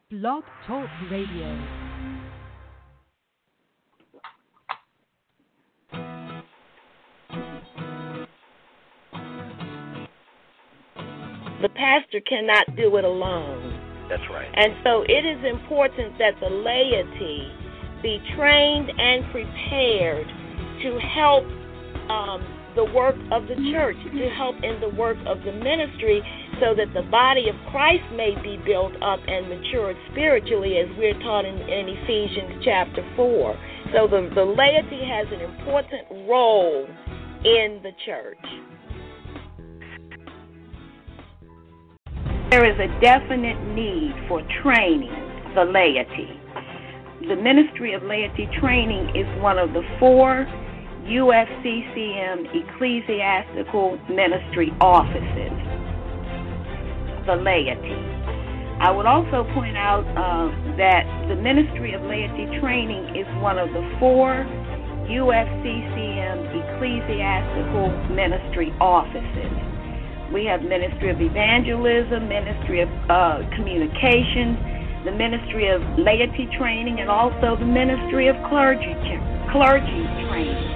Blog Talk Radio. The pastor cannot do it alone. That's right. And so it is important that the laity be trained and prepared to help the work of the church, to help in the work of the ministry, so that the body of Christ may be built up and matured spiritually, as we're taught in Ephesians chapter 4. So the laity has an important role in the church. There is a definite need for training the laity. The Ministry of Laity Training is one of the 4 UFCCM ecclesiastical ministry offices, the laity. I would also point out that the Ministry of Laity Training is one of the 4 UFCCM ecclesiastical ministry offices. We have Ministry of Evangelism, Ministry of Communications, the Ministry of Laity Training, and also the Ministry of Clergy Training.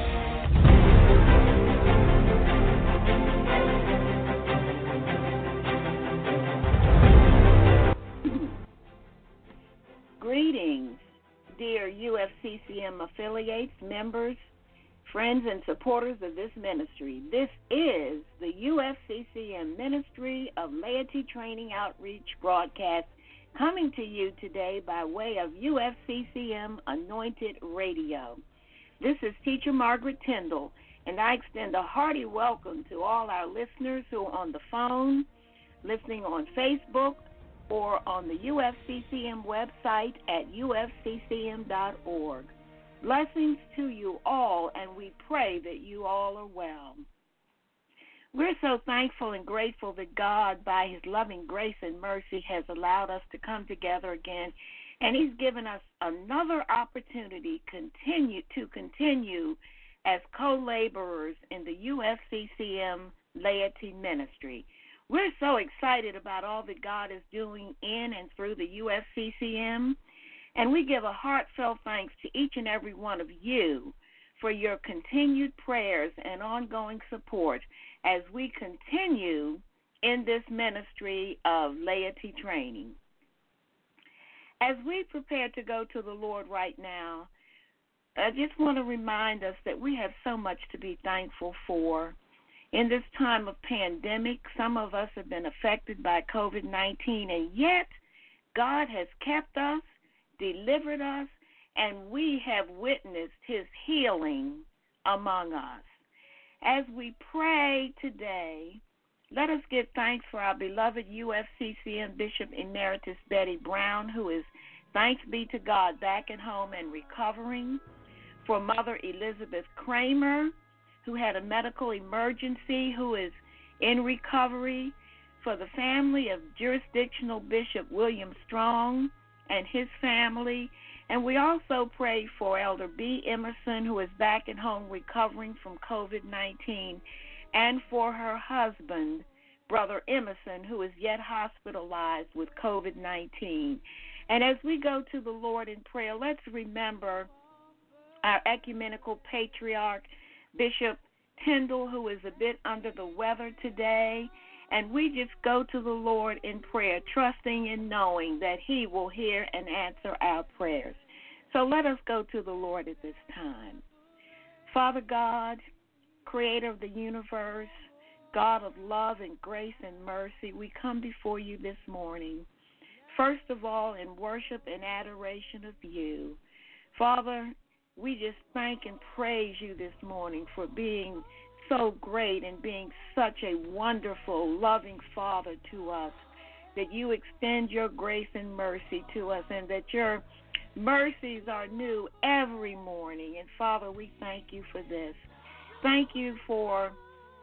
Greetings, dear UFCCM affiliates, members, friends, and supporters of this ministry. This is the UFCCM Ministry of Laity Training Outreach broadcast, coming to you today by way of UFCCM Anointed Radio. This is Teacher Margaret Tyndall, and I extend a hearty welcome to all our listeners who are on the phone, listening on Facebook, or on the UFCCM website at ufccm.org. Blessings to you all, and we pray that you all are well. We're so thankful and grateful that God, by His loving grace and mercy, has allowed us to come together again, and He's given us another opportunity to continue as co-laborers in the UFCCM laity ministry. We're so excited about all that God is doing in and through the UFCCM, and we give a heartfelt thanks to each and every one of you for your continued prayers and ongoing support as we continue in this ministry of laity training. As we prepare to go to the Lord right now, I just want to remind us that we have so much to be thankful for. In this time of pandemic, some of us have been affected by COVID-19, and yet God has kept us, delivered us, and we have witnessed His healing among us. As we pray today, let us give thanks for our beloved UFCCM Bishop Emeritus Betty Brown, who is, thanks be to God, back at home and recovering, for Mother Elizabeth Kramer, who had a medical emergency, who is in recovery, for the family of Jurisdictional Bishop William Strong and his family. And we also pray for Elder B. Emerson, who is back at home recovering from COVID-19, and for her husband, Brother Emerson, who is yet hospitalized with COVID-19. And as we go to the Lord in prayer, let's remember our ecumenical patriarch, Bishop Tyndall, who is a bit under the weather today, and we just go to the Lord in prayer, trusting and knowing that He will hear and answer our prayers. So let us go to the Lord at this time. Father God, Creator of the universe, God of love and grace and mercy, we come before you this morning, first of all in worship and adoration of you. Father, we just thank and praise you this morning for being so great and being such a wonderful, loving Father to us, that you extend your grace and mercy to us, and that your mercies are new every morning. And Father, we thank you for this. Thank you for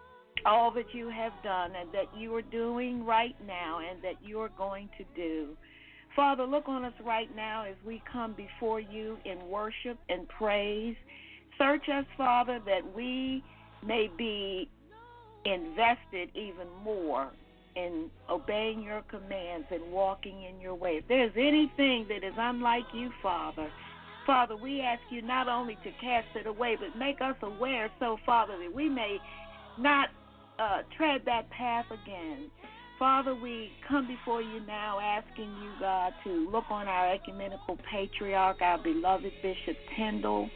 all that you have done and that you are doing right now and that you are going to do. Father, look on us right now as we come before you in worship and praise. Search us, Father, that we may be invested even more in obeying your commands and walking in your way. If there's anything that is unlike you, Father, we ask you not only to cast it away, but make us aware so, Father, that we may not tread that path again. Father, we come before you now asking you, God, to look on our ecumenical patriarch, our beloved Bishop Tyndall.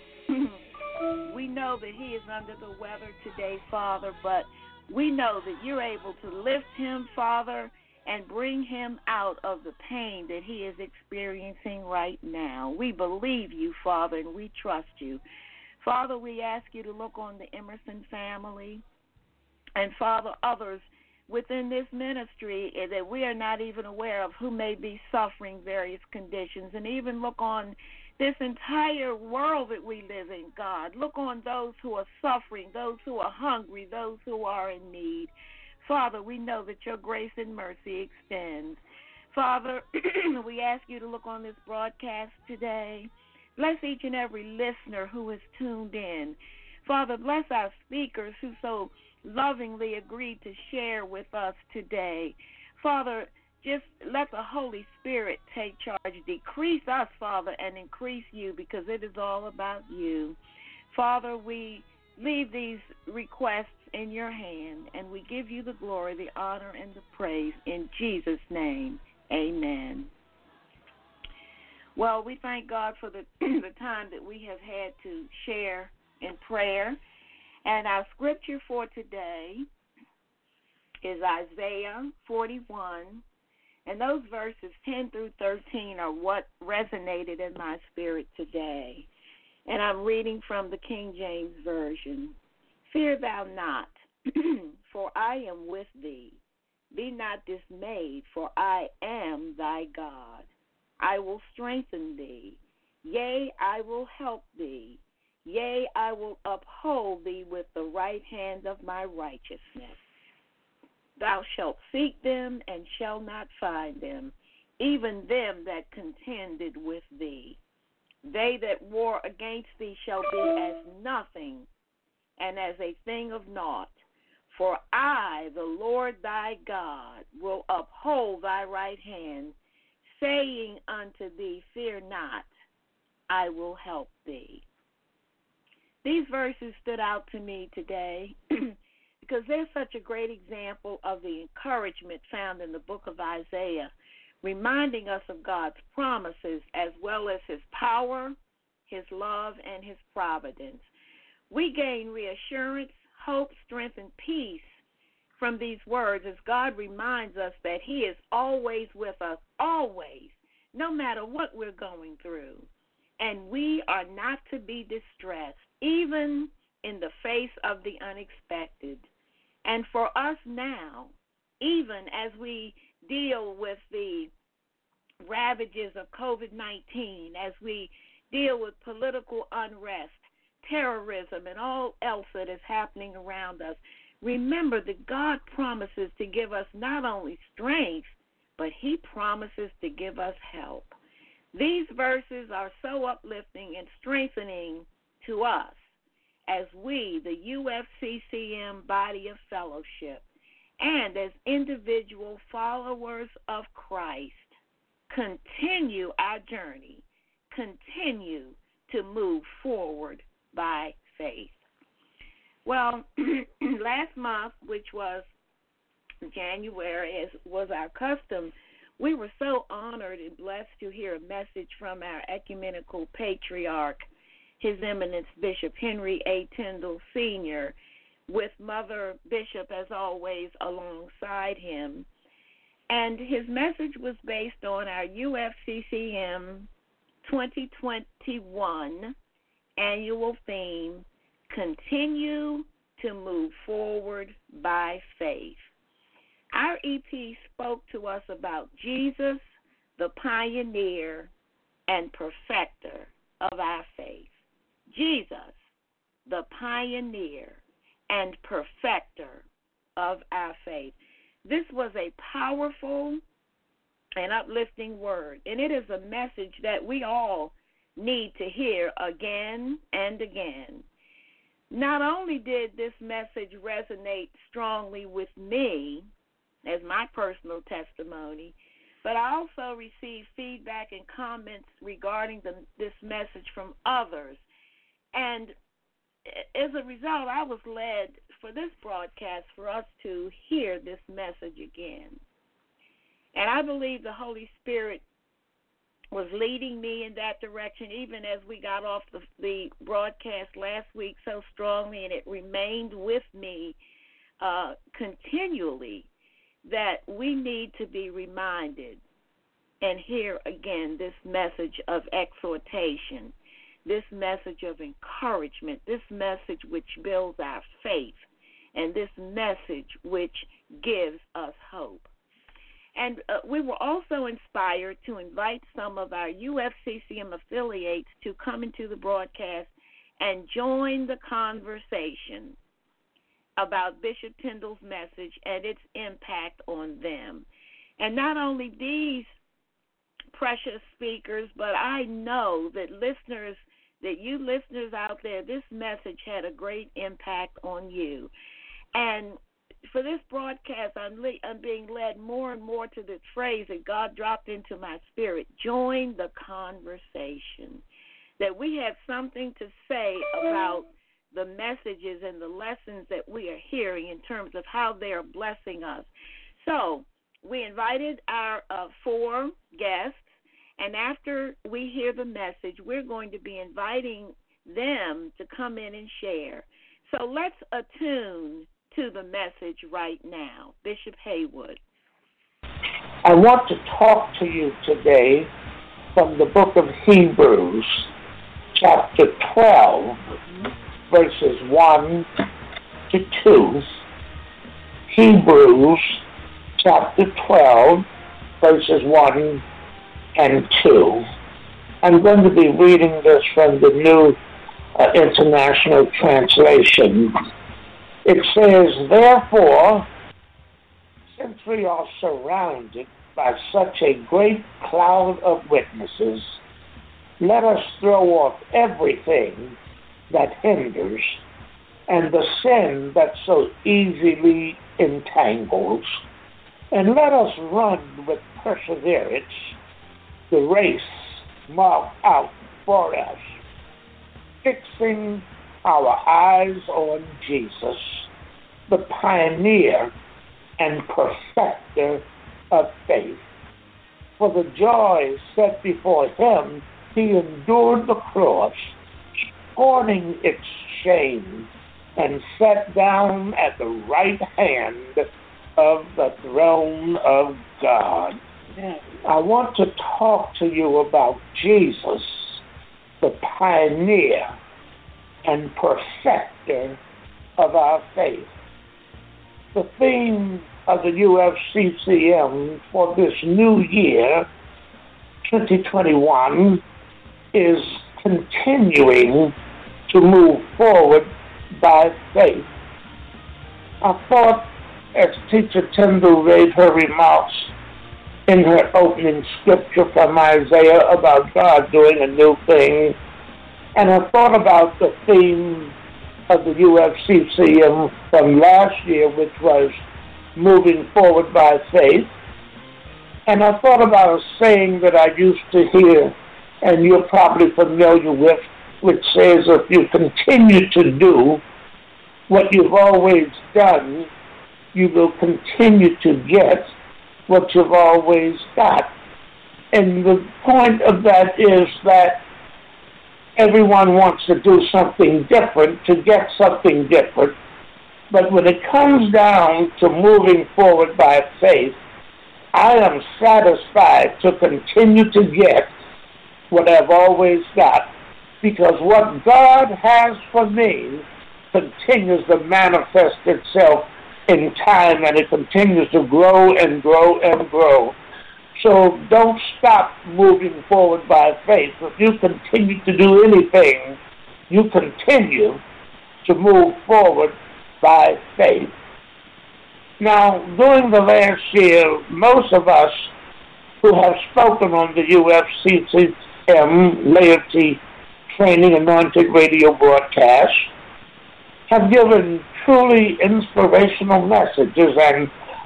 We know that he is under the weather today, Father, but we know that you're able to lift him, Father, and bring him out of the pain that he is experiencing right now. We believe you, Father, and we trust you. Father, we ask you to look on the Emerson family and, Father, others within this ministry that we are not even aware of who may be suffering various conditions, and even look on this entire world that we live in, God. Look on those who are suffering, those who are hungry, those who are in need. Father, we know that your grace and mercy extends. Father, we ask you to look on this broadcast today. Bless each and every listener who is tuned in. Father, bless our speakers who so lovingly agreed to share with us today. Father, just let the Holy Spirit take charge. Decrease us, Father, and increase you, because it is all about you. Father, we leave these requests in your hand, and we give you the glory, the honor, and the praise. In Jesus' name, amen. Well, we thank God for the time that we have had to share in prayer. And our scripture for today is Isaiah 41. And those verses 10 through 13 are what resonated in my spirit today. And I'm reading from the King James Version. Fear thou not, for I am with thee. Be not dismayed, for I am thy God. I will strengthen thee. Yea, I will help thee. Yea, I will uphold thee with the right hand of my righteousness. Thou shalt seek them and shalt not find them, even them that contended with thee. They that war against thee shall be as nothing, and as a thing of naught. For I, the Lord thy God, will uphold thy right hand, saying unto thee, fear not, I will help thee. These verses stood out to me today because they're such a great example of the encouragement found in the book of Isaiah, reminding us of God's promises as well as his power, his love, and his providence. We gain reassurance, hope, strength, and peace from these words as God reminds us that he is always with us, always, no matter what we're going through. And we are not to be distressed, even in the face of the unexpected. And for us now, even as we deal with the ravages of COVID-19, as we deal with political unrest, terrorism, and all else that is happening around us, remember that God promises to give us not only strength, but he promises to give us help. These verses are so uplifting and strengthening to us as we, the UFCCM body of fellowship, and as individual followers of Christ, continue our journey, continue to move forward by faith. Well, last month, which was January, as was our custom, we were so honored and blessed to hear a message from our ecumenical patriarch, His Eminence Bishop Henry A. Tyndall, Sr., with Mother Bishop, as always, alongside him. And his message was based on our UFCCM 2021 annual theme, Continue to Move Forward by Faith. Our EP spoke to us about Jesus, the pioneer and perfecter of our faith. Jesus, the pioneer and perfecter of our faith. This was a powerful and uplifting word, and it is a message that we all need to hear again and again. Not only did this message resonate strongly with me, as my personal testimony, but I also received feedback and comments regarding this message from others. And as a result, I was led for this broadcast for us to hear this message again. And I believe the Holy Spirit was leading me in that direction, even as we got off the broadcast last week so strongly, and it remained with me continually, that we need to be reminded and hear again this message of exhortation, this message of encouragement, this message which builds our faith, and this message which gives us hope. And we were also inspired to invite some of our UFCCM affiliates to come into the broadcast and join the conversation about Bishop Tyndall's message and its impact on them. And not only these precious speakers, but I know that you listeners out there, this message had a great impact on you. And for this broadcast, I'm being led more and more to this phrase that God dropped into my spirit: join the conversation. That we have something to say about the messages and the lessons that we are hearing in terms of how they are blessing us. So we invited our 4 guests, and after we hear the message, we're going to be inviting them to come in and share. So let's attune to the message right now. Bishop Haywood. I want to talk to you today from the book of Hebrews, chapter 12, verses 1 to 2. Hebrews, chapter 12, verses 1 and 2. I'm going to be reading this from the New International Translation. It says, "Therefore, since we are surrounded by such a great cloud of witnesses, let us throw off everything that hinders and the sin that so easily entangles, and let us run with perseverance the race marked out for us, fixing our eyes on Jesus, the pioneer and perfecter of faith. For the joy set before him, he endured the cross, scorning its shame, and sat down at the right hand of the throne of God." I want to talk to you about Jesus, the pioneer and perfecter of our faith. The theme of the UFCCM for this new year, 2021, is continuing to move forward by faith. I thought, as Teacher Tyndall read her remarks in her opening scripture from Isaiah about God doing a new thing, and I thought about the theme of the UFCCM from last year, which was moving forward by faith. And I thought about a saying that I used to hear, and you're probably familiar with, which says, if you continue to do what you've always done, you will continue to get what you've always got. And the point of that is that everyone wants to do something different to get something different. But when it comes down to moving forward by faith, I am satisfied to continue to get what I've always got, because what God has for me continues to manifest itself in time, and it continues to grow and grow and grow. So don't stop moving forward by faith. If you continue to do anything, you continue to move forward by faith. Now, during the last year, most of us who have spoken on the UFCCM Laity Training Anointed Radio broadcast have given truly inspirational messages and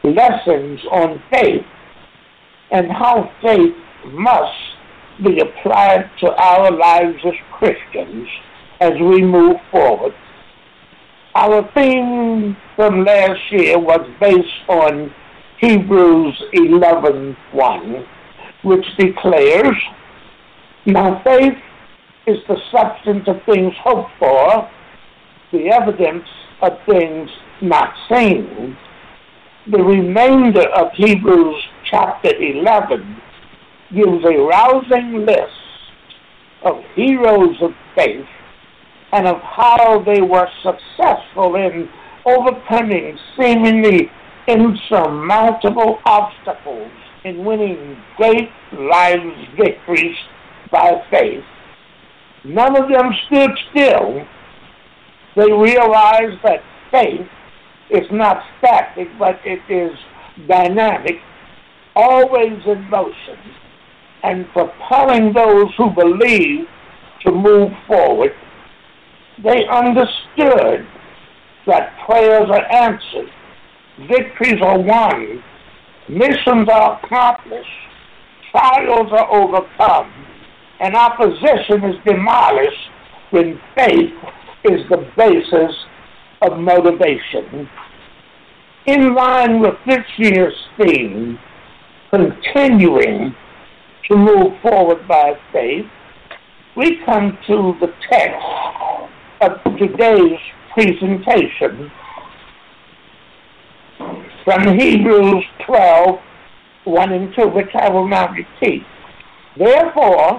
lessons on faith and how faith must be applied to our lives as Christians as we move forward. Our theme from last year was based on Hebrews 11:1, which declares, "Now faith is the substance of things hoped for, the evidence of things not seen." The remainder of Hebrews chapter 11 gives a rousing list of heroes of faith and of how they were successful in overcoming seemingly insurmountable obstacles in winning great lives victories by faith. None of them stood still. They realized that faith is not static, but it is dynamic, always in motion, and propelling those who believe to move forward. They understood that prayers are answered, victories are won, missions are accomplished, trials are overcome, and opposition is demolished when faith is the basis of motivation. In line with this year's theme, continuing to move forward by faith, we come to the text of today's presentation from Hebrews 12:1 and 2, which I will now repeat. Therefore,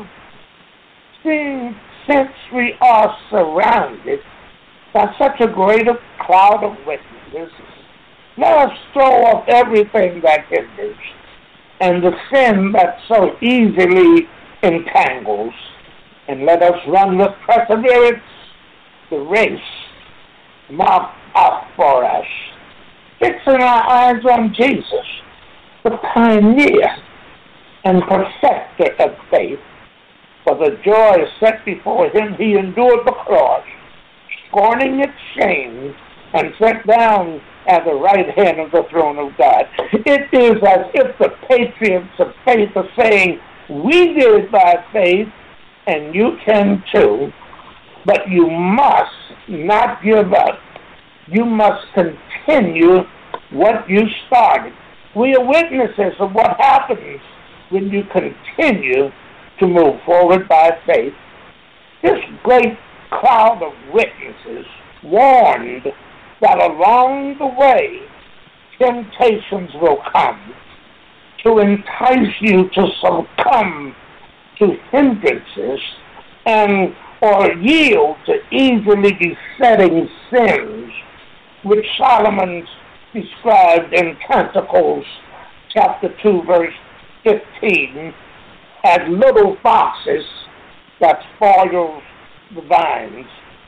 since we are surrounded by such a great cloud of witnesses, let us throw off everything that hinders and the sin that so easily entangles, and let us run with perseverance the race marked out for us, fixing our eyes on Jesus, the pioneer and perfecter of faith. For the joy set before him, he endured the cross, scorning its shame, and sat down at the right hand of the throne of God. It is as if the patriots of faith are saying, we did it by faith, and you can too, but you must not give up. You must continue what you started. We are witnesses of what happens when you continue to move forward by faith. This great cloud of witnesses warned that along the way, temptations will come to entice you to succumb to hindrances and or yield to easily besetting sins, which Solomon described in Canticles chapter 2, verse 15, as little foxes that spoil the vines.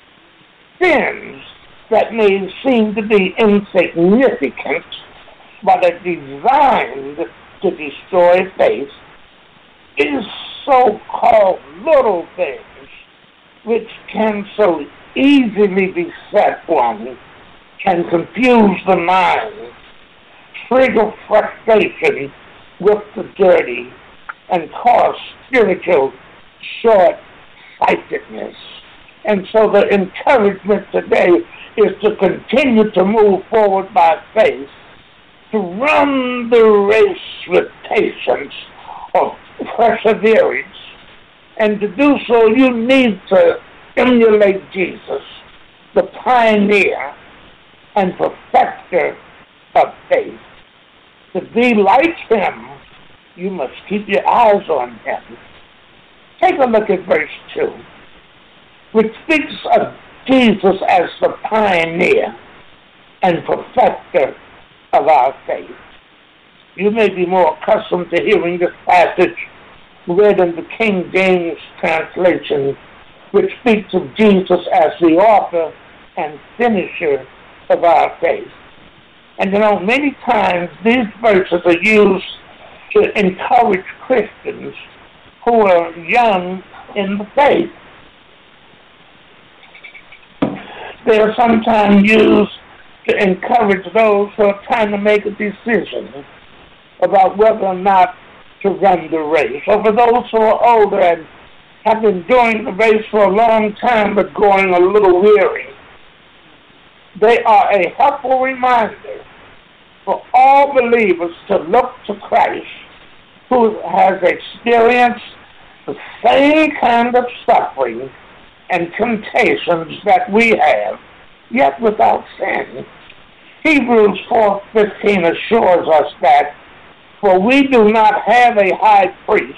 Sins that may seem to be insignificant, but are designed to destroy faith. These so-called little things, which can so easily beset one, can confuse the mind, trigger frustration with the dirty, and cause spiritual short-sightedness. And so the encouragement today is to continue to move forward by faith, to run the race with patience or perseverance. And to do so, you need to emulate Jesus, the pioneer and perfecter of faith. To be like him, you must keep your eyes on him. Take a look at verse 2, which speaks of Jesus as the pioneer and perfecter of our faith. You may be more accustomed to hearing this passage read in the King James translation, which speaks of Jesus as the author and finisher of our faith. And many times these verses are used to encourage Christians who are young in the faith. They are sometimes used to encourage those who are trying to make a decision about whether or not to run the race, or for those who are older and have been doing the race for a long time but growing a little weary. They are a helpful reminder for all believers to look to Christ, who has experienced the same kind of suffering and temptations that we have, yet without sin. Hebrews 4:15 assures us that, for we do not have a high priest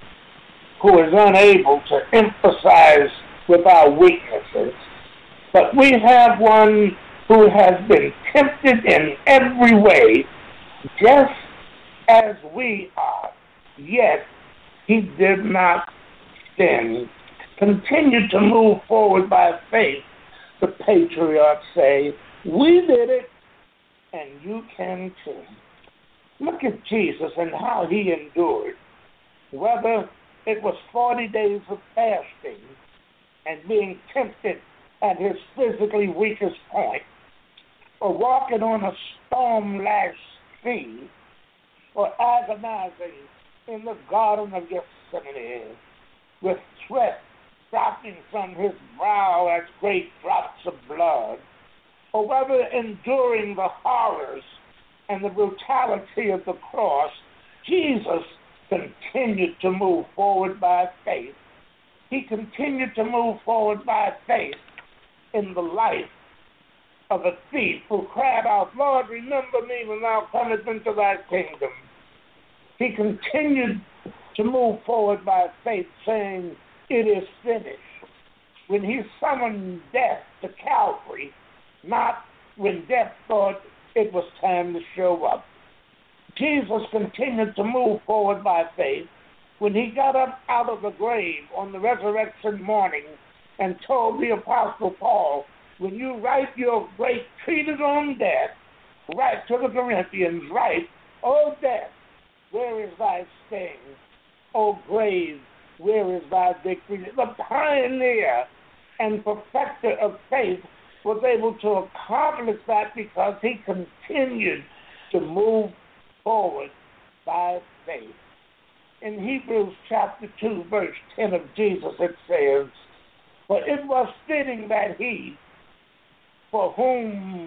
who is unable to empathize with our weaknesses, but we have one who has been tempted in every way, just as we are, yet he did not sin. Continue to move forward by faith. The patriarchs say, we did it, and you can too. Look at Jesus and how he endured. Whether it was 40 days of fasting and being tempted at his physically weakest point, or walking on a storm-lashed sea, or agonizing in the Garden of Gethsemane with sweat dropping from his brow as great drops of blood, or whether enduring the horrors and the brutality of the cross, Jesus continued to move forward by faith. He continued to move forward by faith in the life of a thief who cried out, Lord, remember me when thou comest into thy kingdom. He continued to move forward by faith, saying, it is finished, when he summoned death to Calvary, not when death thought it was time to show up. Jesus continued to move forward by faith when he got up out of the grave on the resurrection morning and told the Apostle Paul, when you write your great treatise on death, write to the Corinthians, write, O death, where is thy sting? O grave, where is thy victory? The pioneer and perfecter of faith was able to accomplish that because he continued to move forward by faith. In Hebrews chapter 2, verse 10 of Jesus, it says, for it was fitting that he, for whom,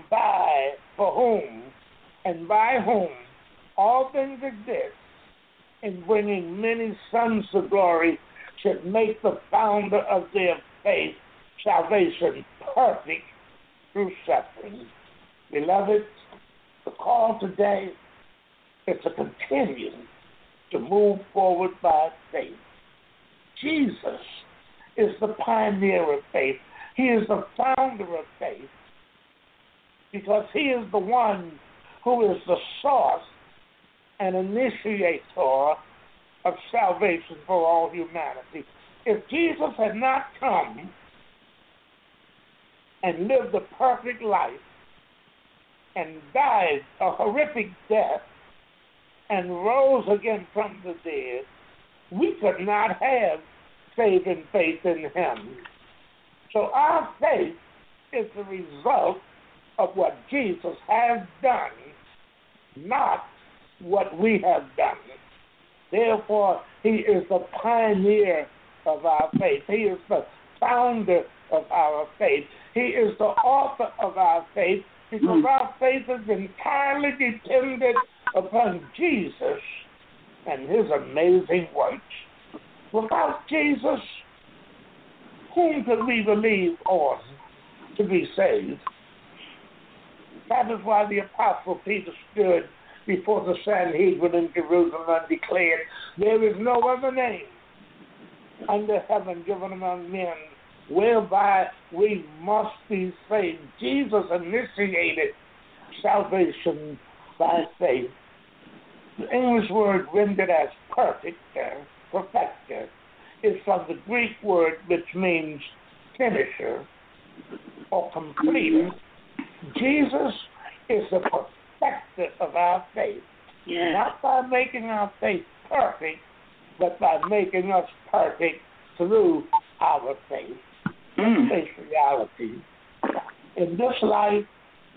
and by whom all things exist, in bringing many sons to glory, should make the founder of their faith, salvation, perfect through suffering. Beloved, the call today is to continue to move forward by faith. Jesus is the pioneer of faith. He is the founder of faith because he is the one who is the source and initiator of salvation for all humanity. If Jesus had not come and lived a perfect life and died a horrific death and rose again from the dead, we could not have saving faith in him. So our faith is the result of what Jesus has done, not what we have done. Therefore, he is the pioneer of our faith. He is the founder of our faith. He is the author of our faith because our faith is entirely dependent upon Jesus and his amazing works. Without Jesus, whom could we believe on to be saved? That is why the Apostle Peter stood before the Sanhedrin in Jerusalem and declared, there is no other name under heaven given among men whereby we must be saved. Jesus initiated salvation by faith. The English word rendered as perfecter is from the Greek word which means finisher or completer. Jesus is the perfecter of our faith, not by making our faith perfect, but by making us perfect through our faith. Let's face reality. In this life,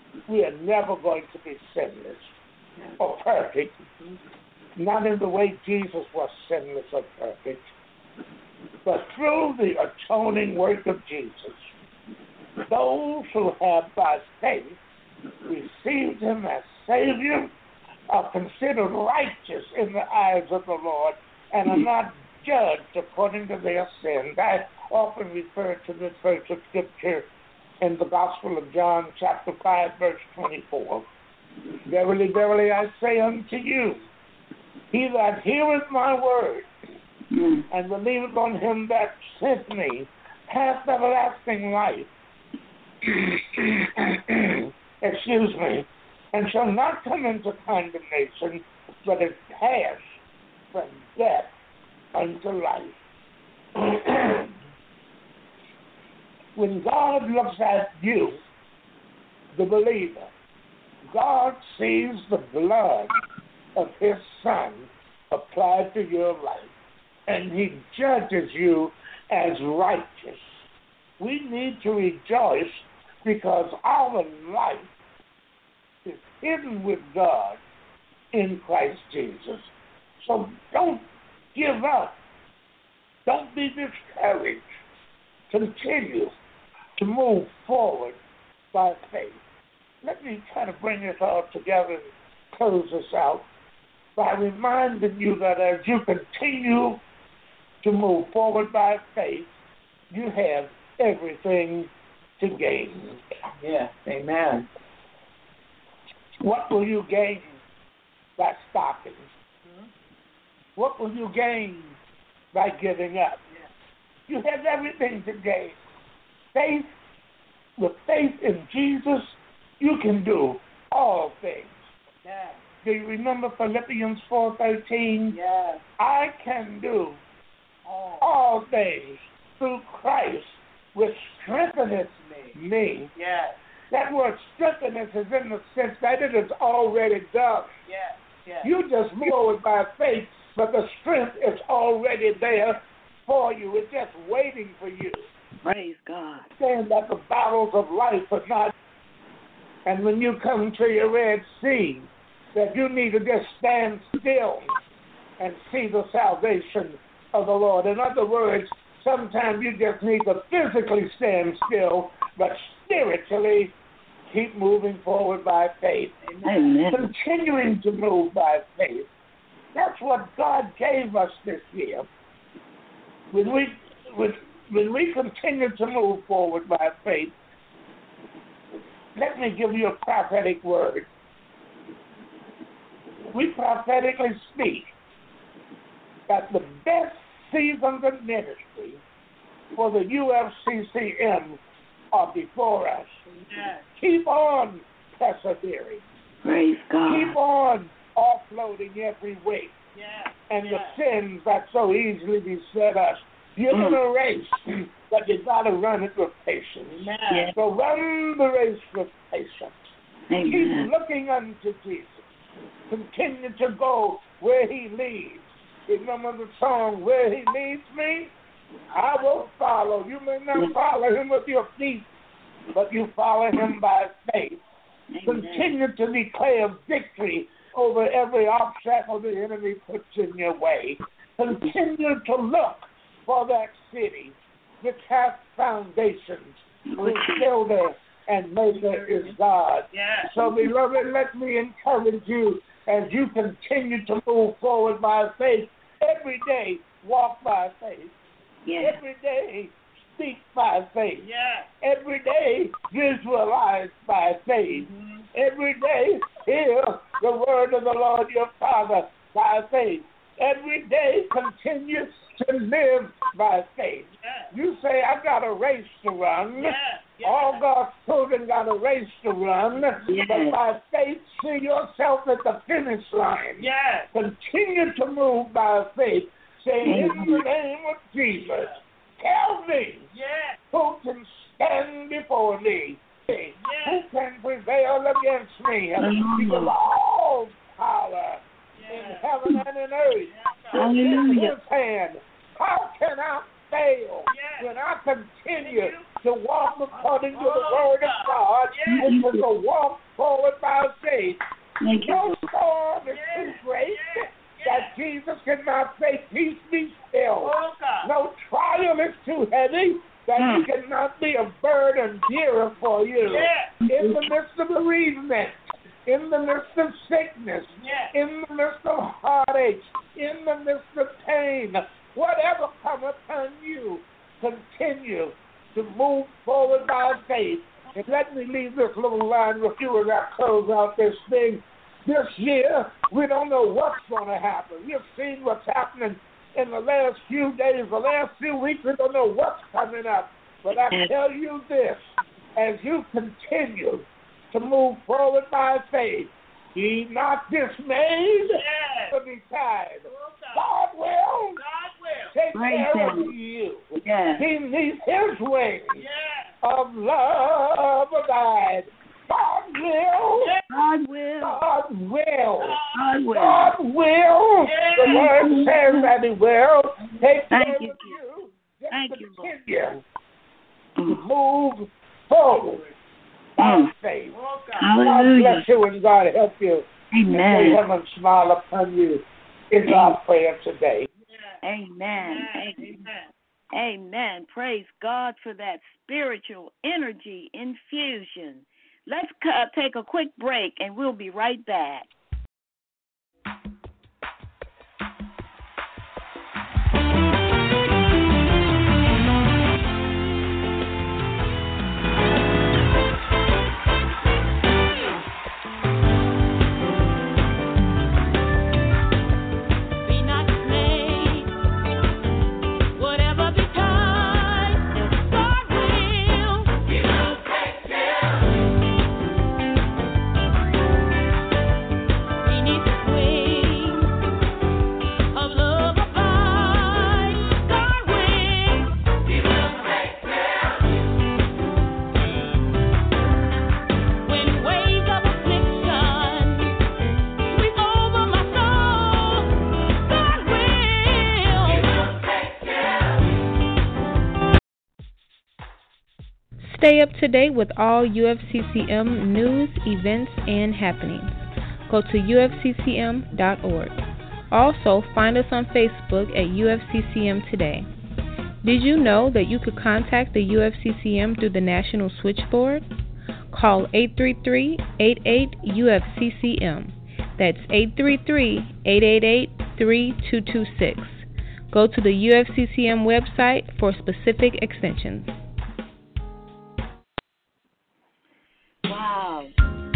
we are never going to be sinless or perfect. Not in the way Jesus was sinless or perfect, but through the atoning work of Jesus. Those who have by faith received him as Savior are considered righteous in the eyes of the Lord and are not judged according to their sins. I often refer to this verse of Scripture in the Gospel of John, chapter 5, verse 24. Verily, verily, I say unto you, he that heareth my word and believeth on him that sent me hath everlasting life. Excuse me. And shall not come into condemnation, but is passed from death unto life. When God looks at you, the believer, God sees the blood of his Son applied to your life, and he judges you as righteous. We need to rejoice because our life is hidden with God in Christ Jesus. So don't give up. Don't be discouraged. Continue to move forward by faith. Let me kind of bring this all together and close this out by reminding you that as you continue to move forward by faith, you have everything to gain. Yeah, amen. What will you gain by stopping? What will you gain by giving up? You have everything to gain. Faith, with faith in Jesus, you can do all things. Yeah. Do you remember Philippians 4:13? Yeah. I can do all things through Christ, which strengtheneth me. Yeah. That word strengtheneth is in the sense that it is already done. Yeah. Yeah. You just move forward by faith, but the strength is already there for you. It's just waiting for you. Praise God. Saying that the battles of life are not, and when you come to your Red Sea, that you need to just stand still and see the salvation of the Lord. In other words, sometimes you just need to physically stand still, but spiritually keep moving forward by faith. Amen. Continuing to move by faith. That's what God gave us this year. When we continue to move forward by faith, let me give you a prophetic word. We prophetically speak that the best seasons of ministry for the UFCCM are before us. Yes. Keep on persevering. Praise God. Keep on offloading every weight Yes. and Yes. the sins that so easily beset us. You're in a race, but you got to run it with patience. Amen. Yes. So run the race with patience. Amen. Keep looking unto Jesus. Continue to go where he leads. Remember the song, Where He Leads Me, I Will Follow. You may not follow him with your feet, but you follow him by faith. Amen. Continue to declare victory over every obstacle the enemy puts in your way. Continue to look for that city which has foundations, whose builder and maker is God. Yes. So, beloved, let me encourage you as you continue to move forward by faith. Every day, walk by faith. Yes. Every day, speak by faith. Yes. Every day, visualize by faith. Every day, hear the word of the Lord your Father by faith. Every day, continue to live by faith. Yes. You say, I've got a race to run. Yes. Yes. All God's children got a race to run. Yes. But by faith, see yourself at the finish line. Yes. Continue to move by faith. Say, in the name of Jesus, tell me Yes. who can stand before me. Who can prevail against me? Because all power in heaven and in earth is in Hallelujah. his hand. How can I fail. When I continue to walk according to the Word of God and to walk forward by faith, no storm is too great that Jesus cannot say, peace be still. No trial is too heavy that He cannot be a burden bearer for you. In the midst of bereavement, in the midst of sickness, in the midst of heartache, in the midst of pain, whatever come upon you, continue to move forward by faith. And let me leave this little line with you as I close out this thing. This year, we don't know what's going to happen. You've seen what's happening in the last few days, the last few weeks. We don't know what's coming up. But I tell you this, as you continue to move forward by faith, be not dismayed, but be tired. God will take care of you. He needs His way of love abide. God will. God will. God will. God will. God will. The Word says that He will take care of you. Thank you, Continue to move forward by faith. Hallelujah. God bless you and God help you. Amen. May heaven smile upon you is our prayer today. Amen. Amen. Praise God for that spiritual energy infusion. Let's take a quick break, and we'll be right back. Stay up to date with all UFCCM news, events, and happenings. Go to ufccm.org. Also, find us on Facebook at UFCCM Today. Did you know that you could contact the UFCCM through the National Switchboard? Call 833-88-UFCCM. That's 833-888-3226. Go to the UFCCM website for specific extensions. Wow.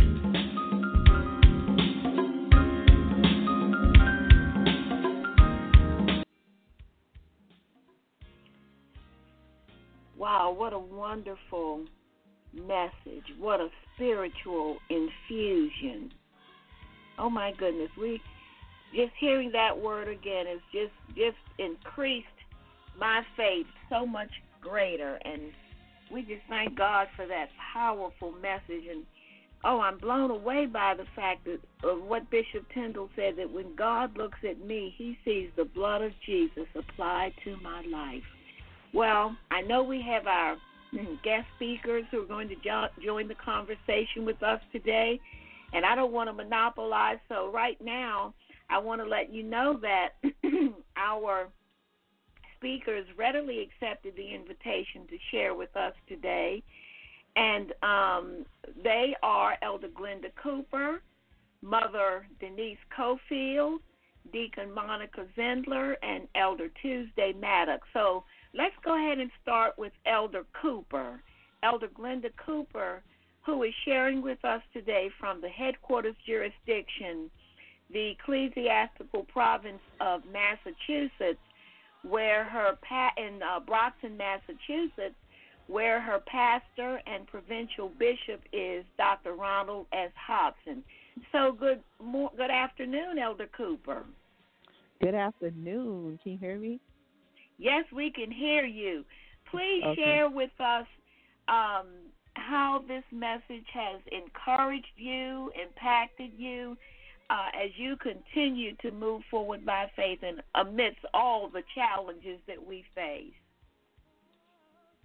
Wow, what a wonderful message. What a spiritual infusion. Oh my goodness, we just hearing that word again has just increased my faith so much greater, and we just thank God for that powerful message. And I'm blown away by the fact that of what Bishop Tyndall said, that when God looks at me, He sees the blood of Jesus applied to my life. Well, I know we have our guest speakers who are going to join the conversation with us today, and I don't want to monopolize, so right now I want to let you know that our speakers readily accepted the invitation to share with us today, and they are Elder Glenda Cooper, Mother Denise Cofield, Deacon Monica Zendler, and Elder Tuesday Maddox. So let's go ahead and start with Elder Cooper. Elder Glenda Cooper, who is sharing with us today from the headquarters jurisdiction, the ecclesiastical province of Massachusetts, where her in Brockton, Massachusetts, where her pastor and provincial bishop is Dr. Ronald S. Hobson. So good afternoon, Elder Cooper. Good afternoon. Can you hear me? Yes, we can hear you. Please share with us how this message has encouraged you, impacted you, as you continue to move forward by faith and amidst all the challenges that we face.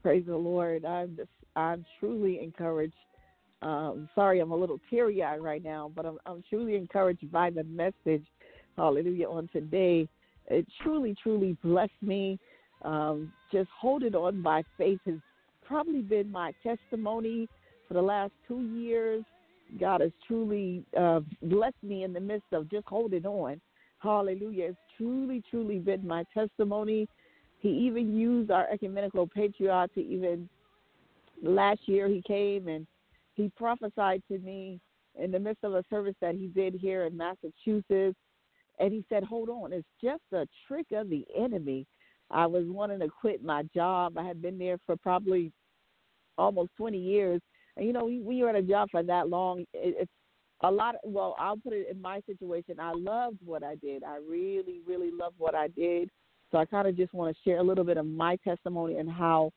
Praise the Lord. I'm truly encouraged. Sorry, I'm a little teary-eyed right now, but I'm truly encouraged by the message. Hallelujah on today. It truly, truly blessed me. Just holding on by faith has probably been my testimony for the last 2 years. God has truly blessed me in the midst of just holding on. Hallelujah. It's truly, truly been my testimony. He even used our ecumenical patriarch to even, last year he came and he prophesied to me in the midst of a service that he did here in Massachusetts. And he said, hold on, it's just a trick of the enemy. I was wanting to quit my job. I had been there for probably almost 20 years. And, when you're at a job for that long, it's a lot. Well, I'll put it in my situation. I loved what I did. I really, really loved what I did. So I kind of just want to share a little bit of my testimony and how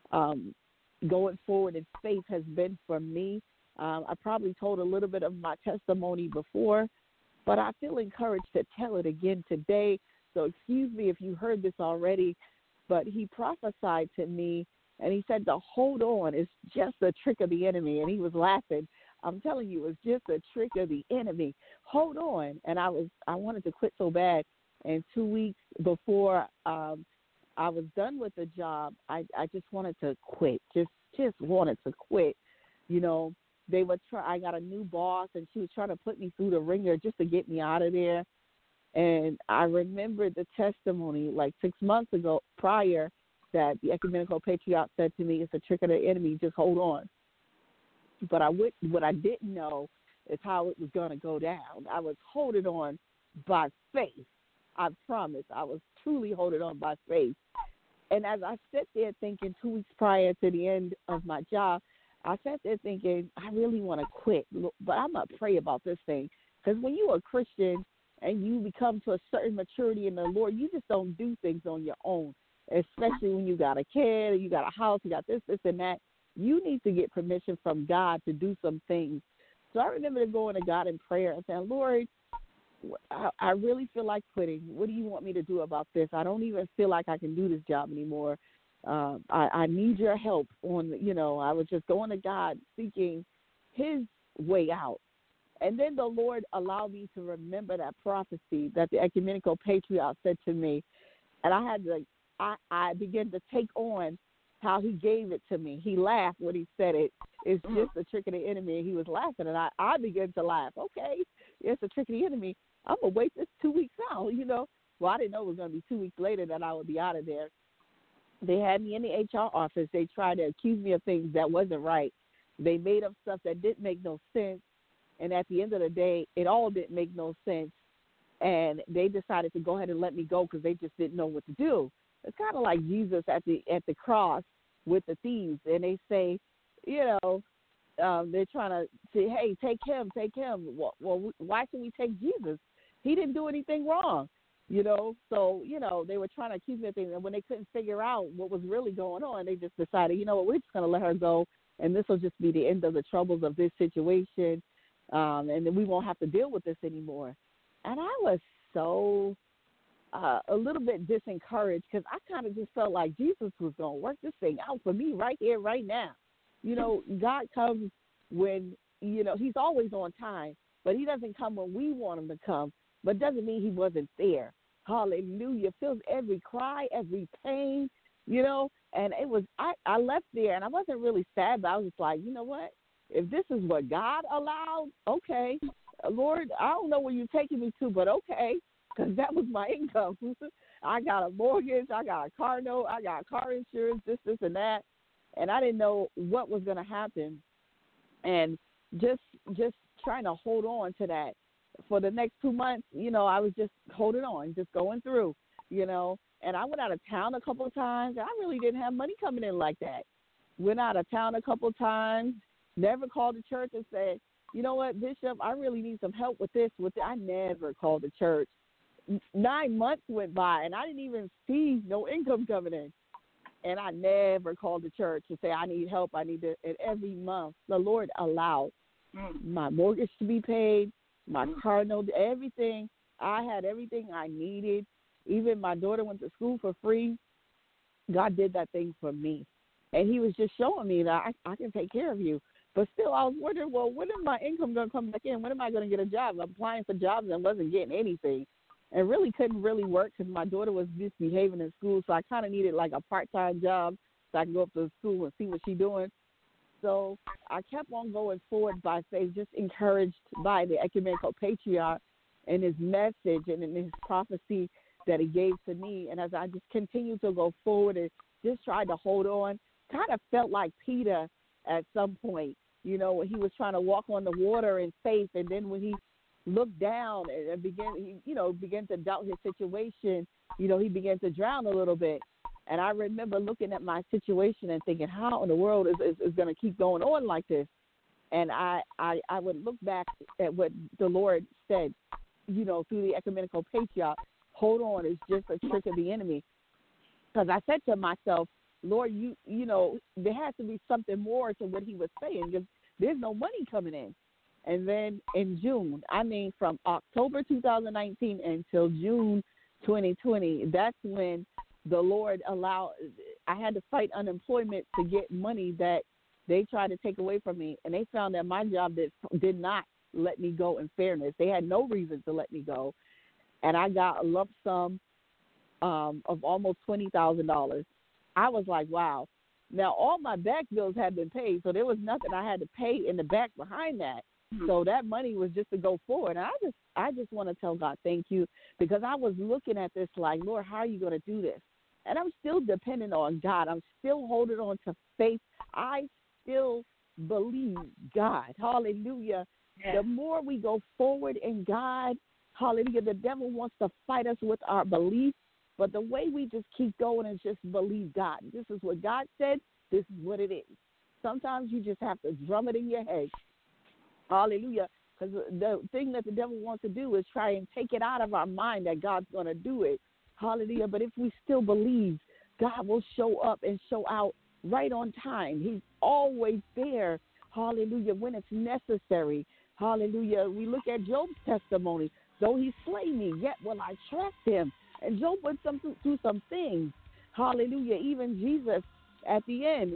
going forward in faith has been for me. I probably told a little bit of my testimony before, but I feel encouraged to tell it again today. So excuse me if you heard this already, but he prophesied to me, and he said to hold on. It's just a trick of the enemy, and he was laughing. I'm telling you, it's just a trick of the enemy. Hold on. And I wanted to quit so bad. And 2 weeks before I was done with the job, I just wanted to quit. Just wanted to quit. They would try. I got a new boss, and she was trying to put me through the ringer just to get me out of there. And I remembered the testimony like 6 months ago prior that the ecumenical patriarch said to me, it's a trick of the enemy, just hold on. But what I didn't know is how it was going to go down. I was holding on by faith. I promise. I was truly holding on by faith. And as I sat there thinking 2 weeks prior to the end of my job, I sat there thinking, I really want to quit, but I'm going to pray about this thing. Because when you're a Christian and you become to a certain maturity in the Lord, you just don't do things on your own, especially when you got a kid, you got a house, you got this, and that. You need to get permission from God to do some things. So I remember going to God in prayer and saying, Lord, I really feel like quitting. What do you want me to do about this? I don't even feel like I can do this job anymore. I need your help on, I was just going to God seeking his way out. And then the Lord allowed me to remember that prophecy that the ecumenical patriarch said to me. And I began to take on how he gave it to me. He laughed when he said it. It's just a trick of the enemy. And he was laughing, and I began to laugh. Okay, it's a trick of the enemy. I'm going to wait this 2 weeks out, Well, I didn't know it was going to be 2 weeks later that I would be out of there. They had me in the HR office. They tried to accuse me of things that wasn't right. They made up stuff that didn't make no sense. And at the end of the day, it all didn't make no sense. And they decided to go ahead and let me go because they just didn't know what to do. It's kind of like Jesus at the cross with the thieves. And they say, they're trying to say, hey, take him. Well, why should we take Jesus? He didn't do anything wrong. So, they were trying to accuse me of things. And when they couldn't figure out what was really going on, they just decided, we're just going to let her go. And this will just be the end of the troubles of this situation. And then we won't have to deal with this anymore. And I was so a little bit disencouraged because I kind of just felt like Jesus was going to work this thing out for me right here, right now. God comes when, he's always on time, but he doesn't come when we want him to come, but doesn't mean he wasn't there. Hallelujah. Feels every cry, every pain, and it was, I left there and I wasn't really sad, but I was just like, you know what? If this is what God allowed, okay, Lord, I don't know where you're taking me to, but okay, because that was my income. I got a mortgage, I got a car note, I got car insurance, this, and that, and I didn't know what was going to happen, and just trying to hold on to that for the next 2 months. I was just holding on, just going through, and I went out of town a couple of times, and I really didn't have money coming in like that. Went out of town a couple of times, never called the church and said, you know what, Bishop, I really need some help with this. I never called the church. 9 months went by, and I didn't even see no income coming in. And I never called the church to say, I need help, I need it. And every month, the Lord allowed my mortgage to be paid, my car note, everything. I had everything I needed. Even my daughter went to school for free. God did that thing for me. And he was just showing me that I can take care of you. But still, I was wondering, well, when is my income going to come back in? When am I going to get a job? I'm applying for jobs and wasn't getting anything. And really couldn't really work because my daughter was misbehaving in school, so I kind of needed like a part-time job so I can go up to school and see what she's doing. So I kept on going forward by faith, just encouraged by the ecumenical patriarch and his message and in his prophecy that he gave to me. And as I just continued to go forward and just tried to hold on, kind of felt like Peter at some point, when he was trying to walk on the water in faith. And then when he looked down and began to doubt his situation, he began to drown a little bit. And I remember looking at my situation and thinking, how in the world is going to keep going on like this? And I would look back at what the Lord said, through the ecumenical patriarch, hold on, it's just a trick of the enemy. Because I said to myself, Lord, there has to be something more to what he was saying because there's no money coming in. And then in June, from October 2019 until June 2020, that's when the Lord allowed, I had to fight unemployment to get money that they tried to take away from me. And they found that my job did not let me go in fairness. They had no reason to let me go. And I got a lump sum of almost $20,000. I was like, wow. Now, all my back bills had been paid, so there was nothing I had to pay in the back behind that. Mm-hmm. So that money was just to go forward. And I just want to tell God thank you because I was looking at this like, Lord, how are you going to do this? And I'm still dependent on God. I'm still holding on to faith. I still believe God. Hallelujah. Yes. The more we go forward in God, hallelujah, the devil wants to fight us with our belief. But the way we just keep going and just believe God. This is what God said. This is what it is. Sometimes you just have to drum it in your head. Hallelujah. Because the thing that the devil wants to do is try and take it out of our mind that God's going to do it. Hallelujah. But if we still believe, God will show up and show out right on time. He's always there. Hallelujah. When it's necessary. Hallelujah. We look at Job's testimony. Though he slay me, yet will I trust him. And Job went through some things. Hallelujah. Even Jesus at the end,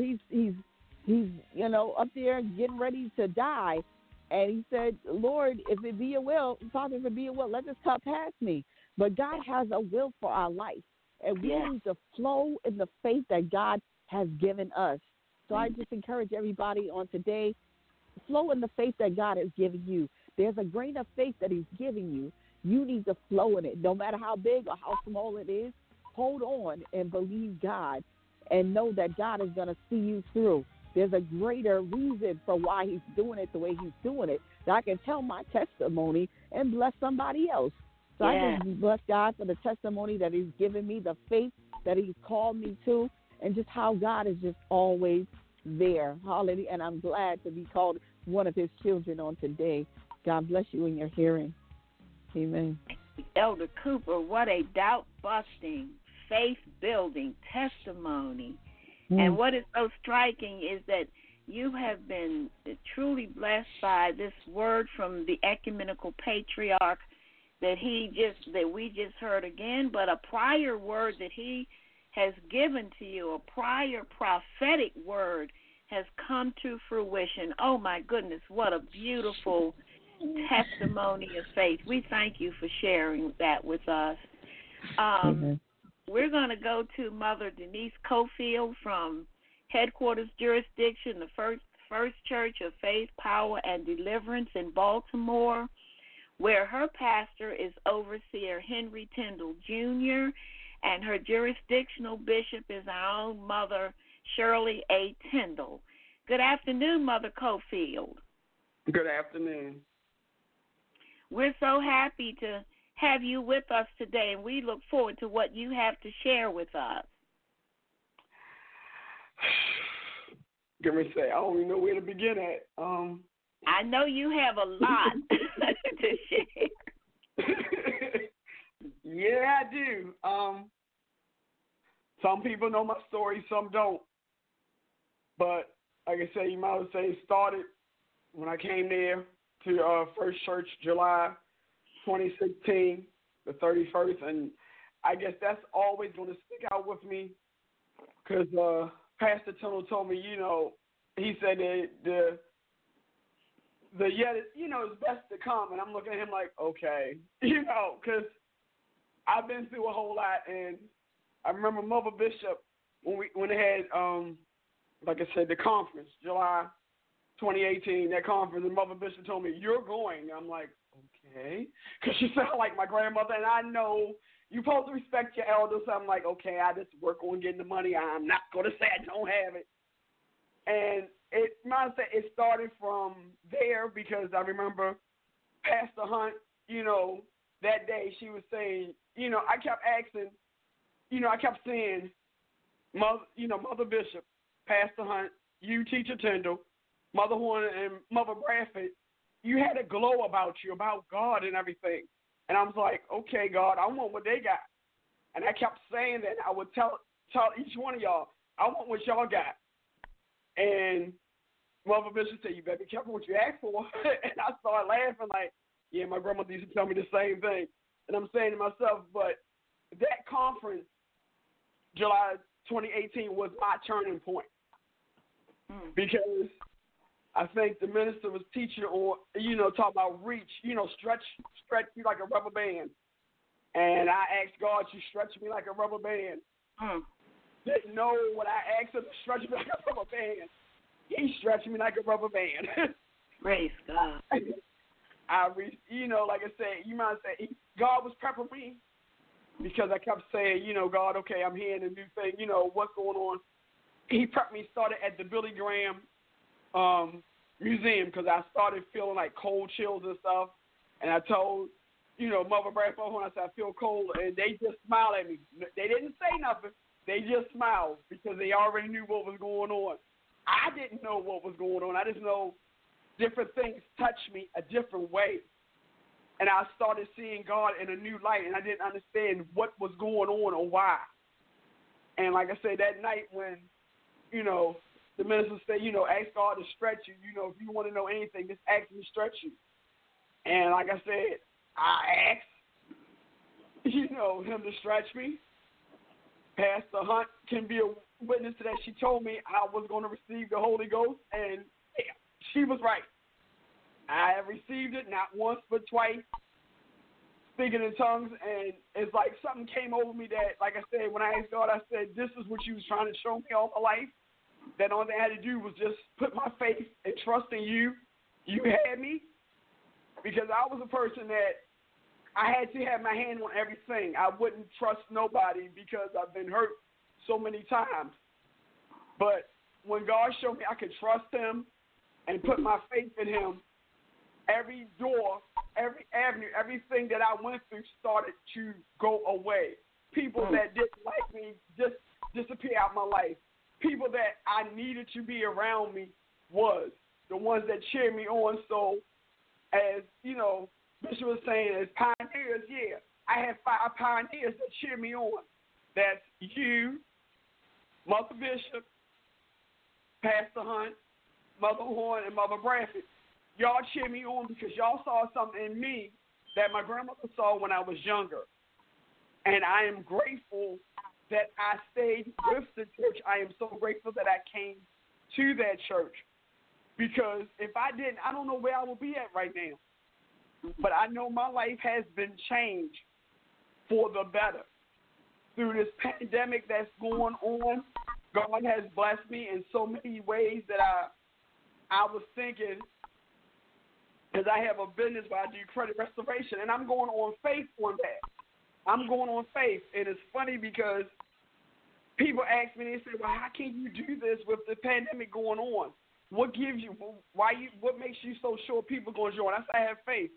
he's up there getting ready to die. And he said, Lord, if it be your will, Father, if it be your will, let this cup pass me. But God has a will for our life. And we need to flow in the faith that God has given us. So I just encourage everybody on today, flow in the faith that God has given you. There's a grain of faith that he's giving you. You need to flow in it. No matter how big or how small it is, hold on and believe God and know that God is going to see you through. There's a greater reason for why he's doing it the way he's doing it. That I can tell my testimony and bless somebody else. So I just bless God for the testimony that he's given me, the faith that he's called me to, and just how God is just always there. Hallelujah. And I'm glad to be called one of his children on today. God bless you in your hearing. Amen. Elder Cooper, what a doubt-busting, faith-building testimony. And what is so striking is that you have been truly blessed by this word from the ecumenical patriarch that we just heard again, but a prior word that he has given to you, a prior prophetic word has come to fruition. Oh, my goodness, what a beautiful testimony of faith. We thank you for sharing that with us. We're going to go to Mother Denise Cofield from Headquarters Jurisdiction, the First Church of Faith, Power, and Deliverance in Baltimore, where her pastor is Overseer Henry Tyndall, Jr., and her jurisdictional bishop is our own Mother Shirley A. Tyndall. Good afternoon, Mother Cofield. Good afternoon. We're so happy to have you with us today, and we look forward to what you have to share with us. Let me say, I don't even know where to begin at. I know you have a lot to share. Yeah, I do. Some people know my story, some don't. But like I say, you might as well say it started when I came there to First Church, July 2016, the 31st, and I guess that's always going to stick out with me because Pastor Tunnel told me, he said that the yet, it's best to come. And I'm looking at him like, okay, because I've been through a whole lot. And I remember Mother Bishop, when they had, like I said, the conference, July 2018, that conference, and Mother Bishop told me, you're going. I'm like, okay. Because she sounded like my grandmother, and I know you're supposed to respect your elders. So I'm like, okay, I just work on getting the money. I'm not going to say I don't have it. And it started from there because I remember Pastor Hunt, that day she was saying, I kept asking, I kept saying, Mother Bishop, Pastor Hunt, you, Teacher Tyndall, Mother Horn, and Mother Bradford, you had a glow about you, about God and everything. And I was like, okay, God, I want what they got. And I kept saying that. I would tell each one of y'all, I want what y'all got. And Mother Bishop said, you better be careful what you ask for. And I started laughing like, yeah, my grandmother used to tell me the same thing. And I'm saying to myself, but that conference, July 2018, was my turning point. Because I think the minister was teaching on, talking about reach, stretch you like a rubber band. And I asked God to stretch me like a rubber band. Didn't know what I asked him to stretch me like a rubber band. He stretched me like a rubber band. Praise God. Like I said, you might say, God was prepping me because I kept saying, God, okay, I'm hearing a new thing, what's going on. He prepped me, started at the Billy Graham museum because I started feeling like cold chills and stuff. And I told, Mother Bradford, I said, I feel cold. And they just smiled at me. They didn't say nothing. They just smiled because they already knew what was going on. I didn't know what was going on. I just know different things touched me a different way. And I started seeing God in a new light, and I didn't understand what was going on or why. And like I said, that night when, the minister said, ask God to stretch you. If you want to know anything, just ask him to stretch you. And like I said, I asked, him to stretch me. Pastor Hunt can be a witness to that. She told me I was going to receive the Holy Ghost, and she was right. I have received it not once but twice, speaking in tongues, and it's like something came over me that, like I said, when I asked God, I said, this is what you was trying to show me all my life. That all I had to do was just put my faith and trust in you. You had me, because I was a person that I had to have my hand on everything. I wouldn't trust nobody because I've been hurt so many times. But when God showed me I could trust him and put my faith in him, every door, every avenue, everything that I went through started to go away. People that didn't like me just disappear out of my life. People that I needed to be around me was the ones that cheered me on. So, as Bishop was saying, as pioneers, I had 5 pioneers that cheer me on. That's you, Mother Bishop, Pastor Hunt, Mother Horn, and Mother Bradford. Y'all cheer me on because y'all saw something in me that my grandmother saw when I was younger. And I am grateful that I stayed with the church. I am so grateful that I came to that church. Because if I didn't, I don't know where I would be at right now. But I know my life has been changed for the better. Through this pandemic that's going on, God has blessed me in so many ways that I was thinking, because I have a business where I do credit restoration, and I'm going on faith on that. I'm going on faith, and it's funny because people ask me, they say, well, how can you do this with the pandemic going on? What gives you, what makes you so sure people are going to join? I say, I have faith.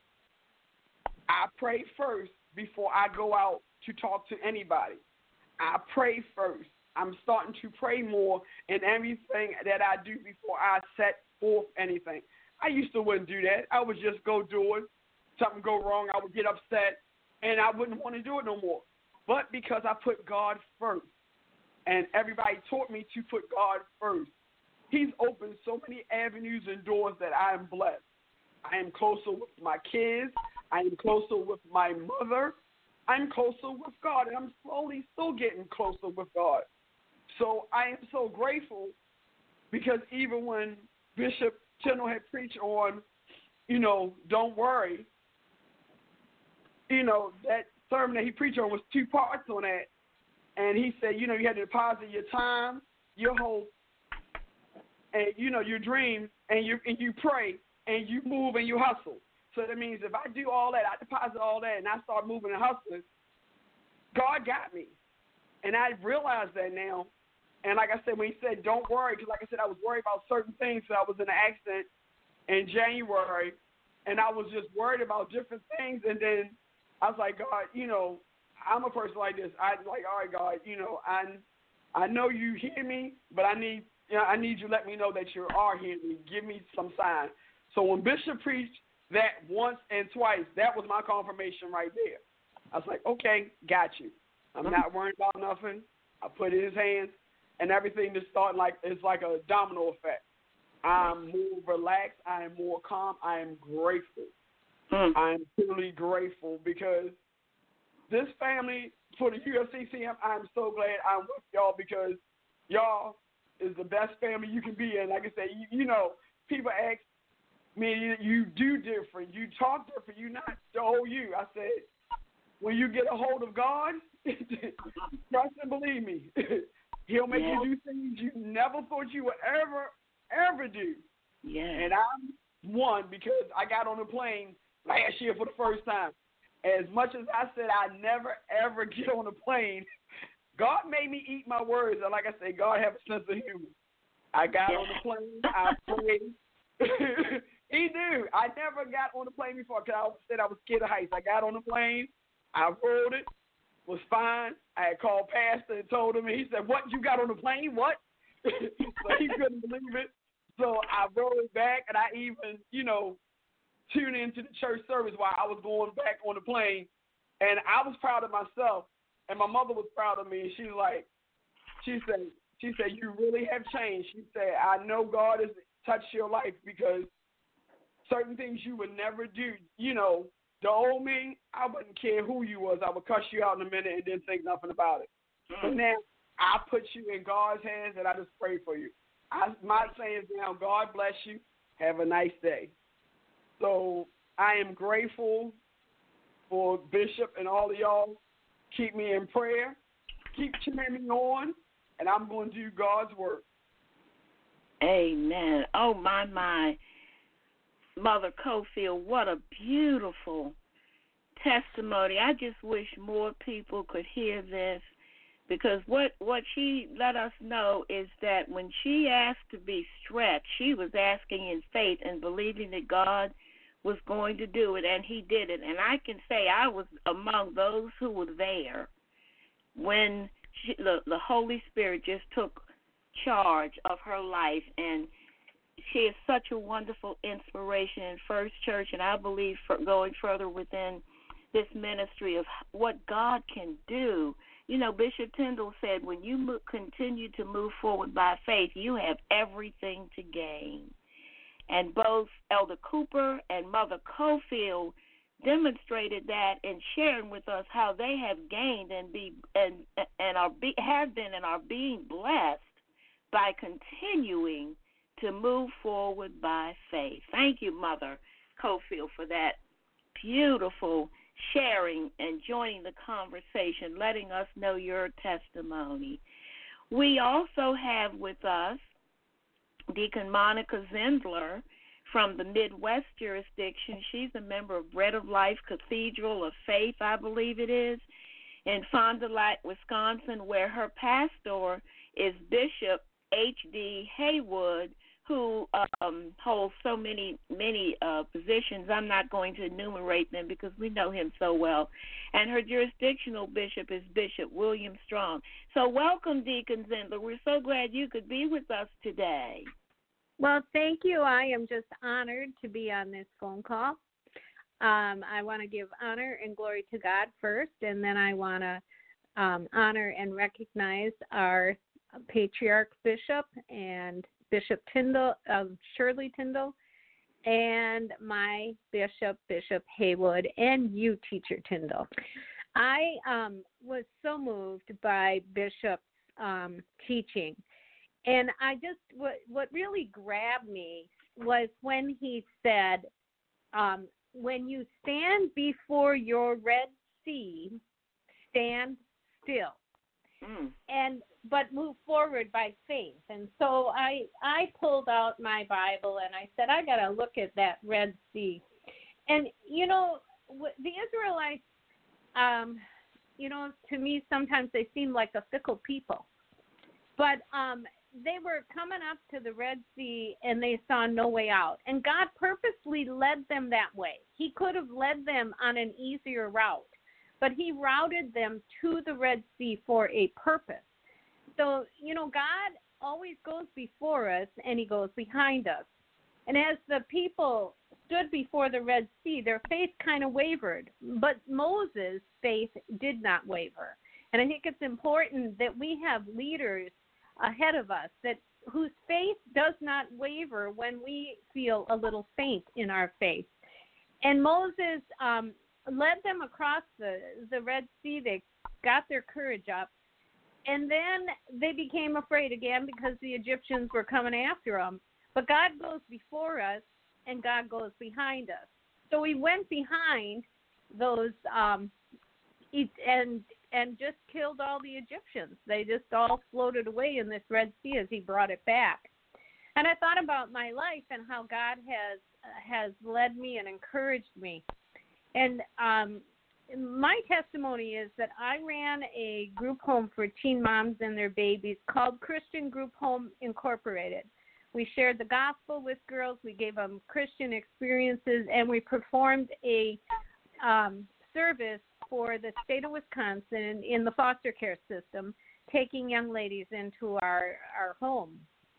I pray first before I go out to talk to anybody. I pray first. I'm starting to pray more in everything that I do before I set forth anything. I used to wouldn't do that. I would just go do it. Something go wrong, I would get upset, and I wouldn't want to do it no more. But because I put God first, and everybody taught me to put God first, he's opened so many avenues and doors that I am blessed. I am closer with my kids. I am closer with my mother. I'm closer with God, and I'm slowly still getting closer with God. So I am so grateful because even when Bishop Tyndall had preached on, don't worry, that sermon that he preached on was 2 parts on that. And he said, you had to deposit your time, your hope, and, your dreams, and you pray, and you move and you hustle. So that means if I do all that, I deposit all that, and I start moving and hustling, God got me. And I realize that now. And like I said, when he said don't worry, because like I said, I was worried about certain things. So I was in an accident in January, and I was just worried about different things. And then I was like, God, I'm a person like this. I like, all right, God, I know you hear me, but I need you to let me know that you are hearing me. Give me some sign. So when Bishop preached that once and twice, that was my confirmation right there. I was like, okay, got you. I'm not worrying about nothing. I put it in his hands, and everything just started it's like a domino effect. I'm more relaxed. I am more calm. I am grateful. I am truly grateful because this family, for the UFCCM, I'm so glad I'm with y'all because y'all is the best family you can be in. Like I said, people ask me, you do different. You talk different. You're not the old you. I said, when you get a hold of God, trust and believe me, He'll make you do things you never thought you would ever do. Yeah. And I'm one because I got on a plane last year for the first time. As much as I said I never, ever get on a plane, God made me eat my words. And like I said, God have a sense of humor. I got on the plane. I prayed. He knew. I never got on the plane before because I said I was scared of heights. I got on the plane. I rode it. Was fine. I had called Pastor and told him, and he said, "What, you got on the plane? What?" So he couldn't believe it. So I rode it back, and I even, tuned into the church service while I was going back on the plane, and I was proud of myself, and my mother was proud of me. And she said, "You really have changed." She said, "I know God has touched your life because certain things you would never do. The old me, I wouldn't care who you was. I would cuss you out in a minute and then think nothing about it. But now I put you in God's hands, and I just pray for you. My saying is now, God bless you. Have a nice day." So I am grateful for Bishop and all of y'all. Keep me in prayer. Keep cheering me on, and I'm going to do God's work. Amen. Oh, my. Mother Cofield, what a beautiful testimony. I just wish more people could hear this because what she let us know is that when she asked to be stretched, she was asking in faith and believing that God was going to do it, and he did it. And I can say I was among those who were there when the Holy Spirit just took charge of her life, and she is such a wonderful inspiration in First Church, and I believe for going further within this ministry of what God can do. Bishop Tyndall said, when you continue to move forward by faith, you have everything to gain. And both Elder Cooper and Mother Cofield demonstrated that in sharing with us how they have gained and have been and are being blessed by continuing to move forward by faith. Thank you, Mother Cofield, for that beautiful sharing and joining the conversation, letting us know your testimony. We also have with us Deacon Monica Zindler from the Midwest jurisdiction. She's a member of Bread of Life Cathedral of Faith, I believe it is, in Fond du Lac, Wisconsin, where her pastor is Bishop H.D. Haywood, who holds so many positions. I'm not going to enumerate them because we know him so well. And her jurisdictional bishop is Bishop William Strong. So welcome, Deacon Zindler. We're so glad you could be with us today. Well, thank you. I am just honored to be on this phone call. I want to give honor and glory to God first, and then I want to honor and recognize our Patriarch Bishop and Bishop Tyndall, Shirley Tyndall, and my Bishop, Bishop Haywood, and you, Teacher Tyndall. I was so moved by Bishop's teaching. And I just, what really grabbed me was when he said, when you stand before your Red Sea, stand still. But move forward by faith. And so I pulled out my Bible and I said, I got to look at that Red Sea. And, you know, the Israelites, you know, to me sometimes they seem like a fickle people. But they were coming up to the Red Sea and they saw no way out. And God purposely led them that way. He could have led them on an easier route, but he routed them to the Red Sea for a purpose. So, you know, God always goes before us and he goes behind us. And as the people stood before the Red Sea, their faith kind of wavered. But Moses' faith did not waver. And I think it's important that we have leaders ahead of us whose faith does not waver when we feel a little faint in our faith. And Moses led them across the Red Sea. They got their courage up. And then they became afraid again because the Egyptians were coming after them. But God goes before us and God goes behind us. So he went behind those and just killed all the Egyptians. They just all floated away in this Red Sea as he brought it back. And I thought about my life and how God has led me and encouraged me. And my testimony is that I ran a group home for teen moms and their babies called Christian Group Home Incorporated. We shared the gospel with girls. We gave them Christian experiences, and we performed a service for the state of Wisconsin in the foster care system, taking young ladies into our home.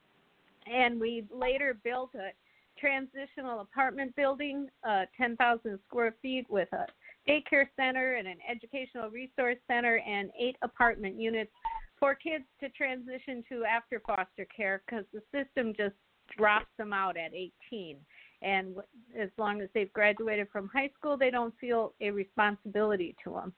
And we later built a transitional apartment building, 10,000 square feet with a daycare center and an educational resource center and 8 apartment units for kids to transition to after foster care because the system just drops them out at 18. And as long as they've graduated from high school, they don't feel a responsibility to them.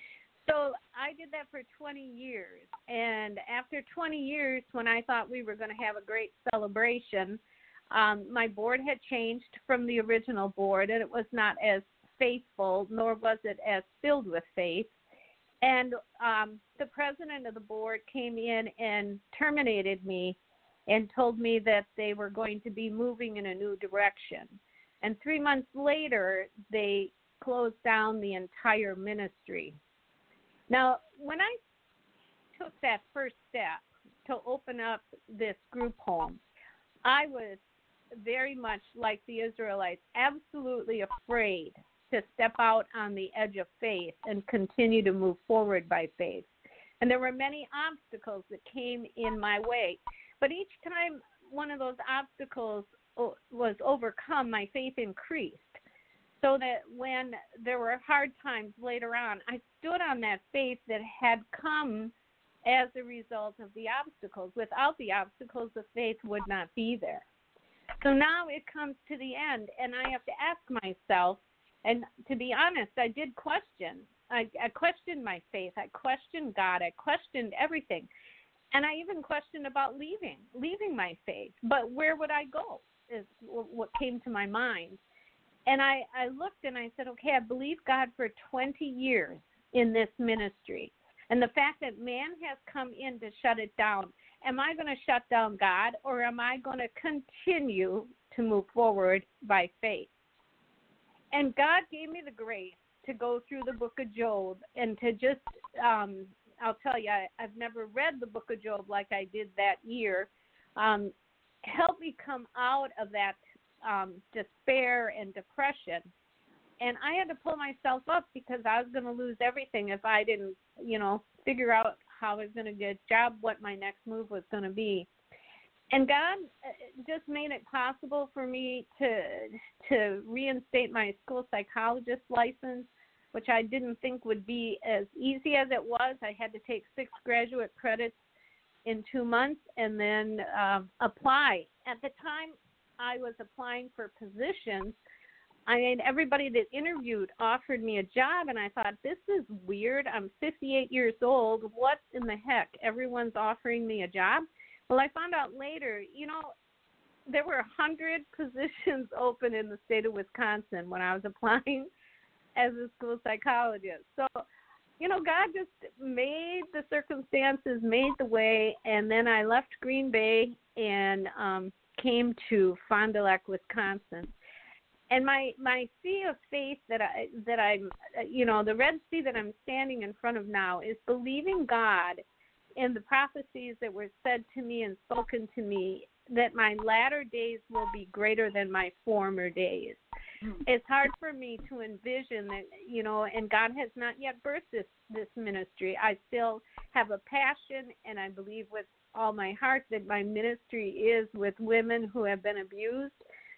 So I did that for 20 years. And after 20 years, when I thought we were going to have a great celebration, my board had changed from the original board, and it was not as faithful, nor was it as filled with faith. And the president of the board came in and terminated me and told me that they were going to be moving in a new direction. And 3 months later, they closed down the entire ministry. Now, when I took that first step to open up this group home, I was very much like the Israelites, absolutely afraid to step out on the edge of faith and continue to move forward by faith. And there were many obstacles that came in my way. But each time one of those obstacles was overcome, my faith increased. So that when there were hard times later on, I stood on that faith that had come as a result of the obstacles. Without the obstacles, the faith would not be there. So now it comes to the end, and I have to ask myself, and to be honest, I did question. I questioned my faith. I questioned God. I questioned everything. And I even questioned about leaving my faith. But where would I go is what came to my mind. And I looked and I said, okay, I believe God for 20 years in this ministry. And the fact that man has come in to shut it down, am I going to shut down God, or am I going to continue to move forward by faith? And God gave me the grace to go through the book of Job and to just, I'll tell you, I've never read the book of Job like I did that year. Help me come out of that despair and depression. And I had to pull myself up because I was going to lose everything if I didn't, figure out how I was going to get a job, what my next move was going to be. And God just made it possible for me to reinstate my school psychologist license, which I didn't think would be as easy as it was. I had to take 6 graduate credits in 2 months and then apply. At the time I was applying for positions, everybody that interviewed offered me a job, and I thought, this is weird. I'm 58 years old. What in the heck? Everyone's offering me a job? Well, I found out later, there were 100 positions open in the state of Wisconsin when I was applying as a school psychologist. So, God just made the circumstances, made the way, and then I left Green Bay and came to Fond du Lac, Wisconsin. And my sea of faith that I'm, the Red Sea that I'm standing in front of now is believing God in the prophecies that were said to me and spoken to me, that my latter days will be greater than my former days. It's hard for me to envision that, and God has not yet birthed this ministry. I still have a passion, and I believe with all my heart that my ministry is with women who have been abused,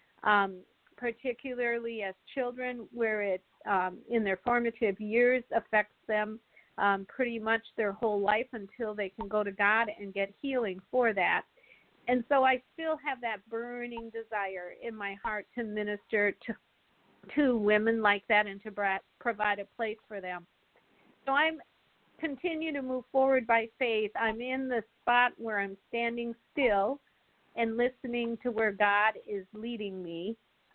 particularly as children, where it in their formative years affects them pretty much their whole life until they can go to God and get healing for that. And so I still have that burning desire in my heart to minister to women like that and to provide a place for them. So I'm continue to move forward by faith. I'm in the spot where I'm standing still and listening to where God is leading me.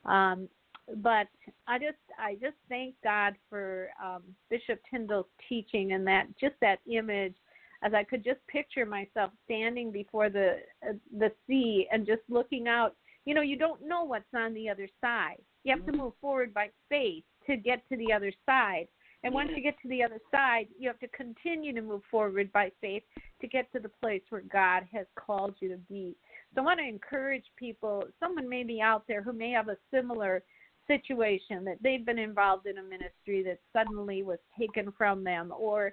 But I just thank God for Bishop Tyndall's teaching, and that image, as I could just picture myself standing before the sea and just looking out. You don't know what's on the other side. You have to move forward by faith to get to the other side. And once you get to the other side, you have to continue to move forward by faith to get to the place where God has called you to be. So I want to encourage people, someone may be out there who may have a similar situation, that they've been involved in a ministry that suddenly was taken from them, or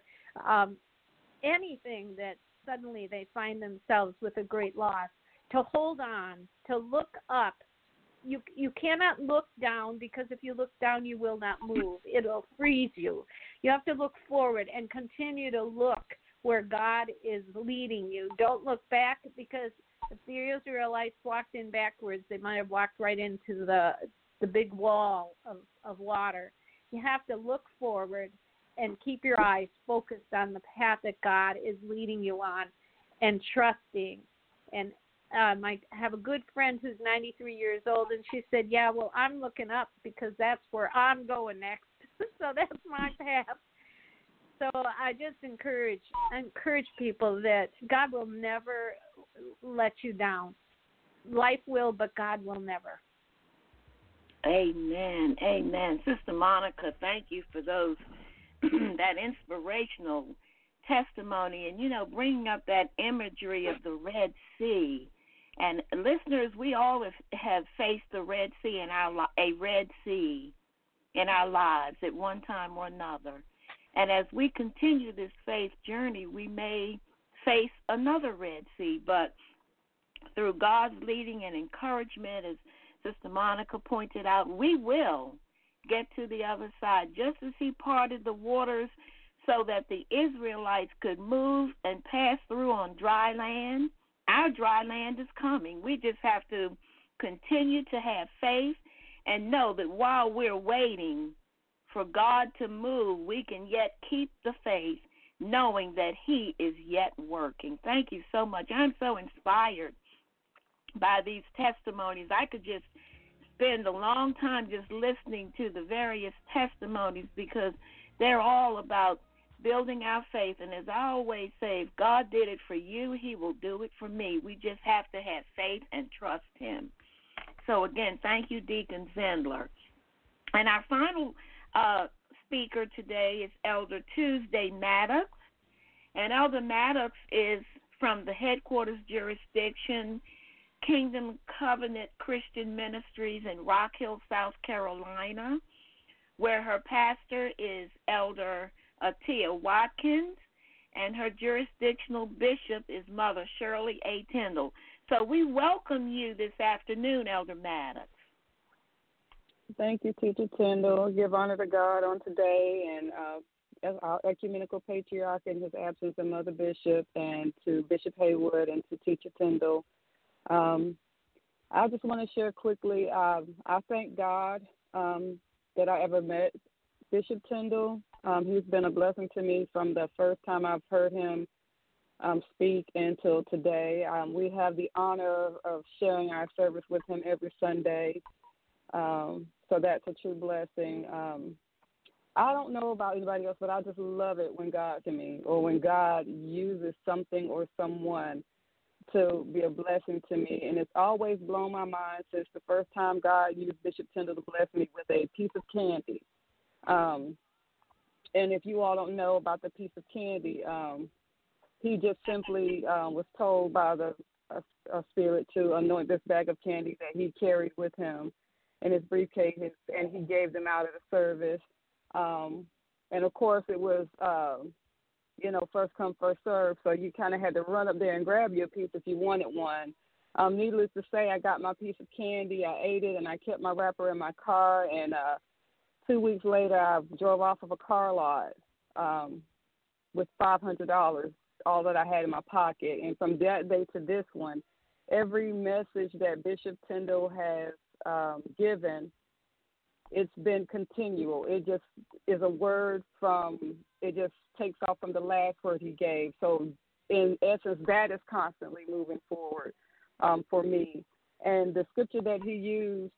anything that suddenly they find themselves with a great loss, to hold on, to look up. You cannot look down, because if you look down, you will not move. It'll freeze you. You have to look forward and continue to look where God is leading you. Don't look back, because if the Israelites walked in backwards, they might have walked right into the big wall of water. You have to look forward and keep your eyes focused on the path that God is leading you on, and trusting. And I have a good friend who's 93 years old, and she said, yeah, well, I'm looking up because that's where I'm going next. So that's my path. So I just encourage people that God will never let you down. Life will, but God will never. Amen. Amen. Sister Monica, thank you for those that inspirational testimony, and bringing up that imagery of the Red Sea. And listeners, we all have faced the Red Sea a Red Sea in our lives at one time or another. And as we continue this faith journey, we may face another Red Sea, but through God's leading and encouragement, as Sister Monica pointed out, we will get to the other side, just as he parted the waters so that the Israelites could move and pass through on dry land. Our dry land is coming. We just have to continue to have faith and know that while we're waiting for God to move, we can yet keep the faith, knowing that he is yet working. Thank you so much. I'm so inspired by these testimonies. I could just spend a long time just listening to the various testimonies, because they're all about building our faith. And as I always say, if God did it for you, he will do it for me. We just have to have faith and trust him. So again, thank you, Deacon Zendler. And our final speaker today is Elder Tuesday Maddox. And Elder Maddox is from the headquarters jurisdiction, Kingdom Covenant Christian Ministries in Rock Hill, South Carolina, where her pastor is Elder Tia Watkins, and her jurisdictional bishop is Mother Shirley A. Tyndall. So we welcome you this afternoon, Elder Maddox. Thank you, Teacher Tyndall. Give honor to God on today, and as our ecumenical patriarch in his absence, and Mother Bishop, and to Bishop Haywood and to Teacher Tyndall. I just want to share quickly, I thank God that I ever met Bishop Tyndall. He's been a blessing to me from the first time I've heard him speak until today. We have the honor of sharing our service with him every Sunday. So that's a true blessing. I don't know about anybody else, but I just love it when God to me, or when God uses something or someone to be a blessing to me. And it's always blown my mind since the first time God used Bishop Tyndall to bless me with a piece of candy. And if you all don't know about the piece of candy, he just simply was told by a spirit to anoint this bag of candy that he carried with him in his briefcase, and he gave them out at a service. And, of course, it was, first come, first serve, so you kind of had to run up there and grab your piece if you wanted one. Needless to say, I got my piece of candy, I ate it, and I kept my wrapper in my car, and 2 weeks later I drove off of a car lot with $500, all that I had in my pocket. And from that day to this one, every message that Bishop Tyndall has given, it's been continual. It just is a word it just takes off from the last word he gave. So in essence, that is constantly moving forward for me. And the scripture that he used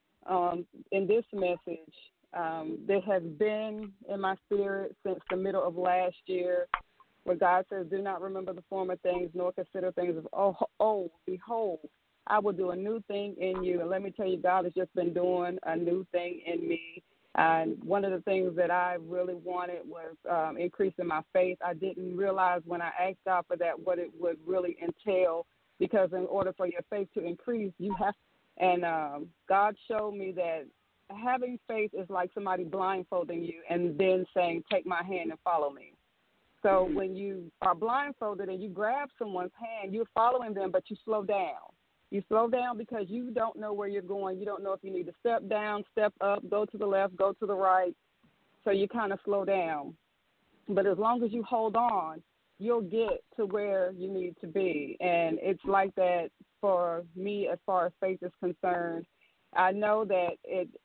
in this message, that has been in my spirit since the middle of last year, where God says, do not remember the former things, nor consider things as old. Behold, I will do a new thing in you. And let me tell you, God has just been doing a new thing in me. And one of the things that I really wanted was increasing my faith. I didn't realize when I asked God for that what it would really entail, because in order for your faith to increase, you have to. And God showed me that having faith is like somebody blindfolding you and then saying, take my hand and follow me. So when you are blindfolded and you grab someone's hand, you're following them, but you slow down. You slow down because you don't know where you're going. You don't know if you need to step down, step up, go to the left, go to the right. So you kind of slow down. But as long as you hold on, you'll get to where you need to be. And it's like that for me as far as faith is concerned. I know that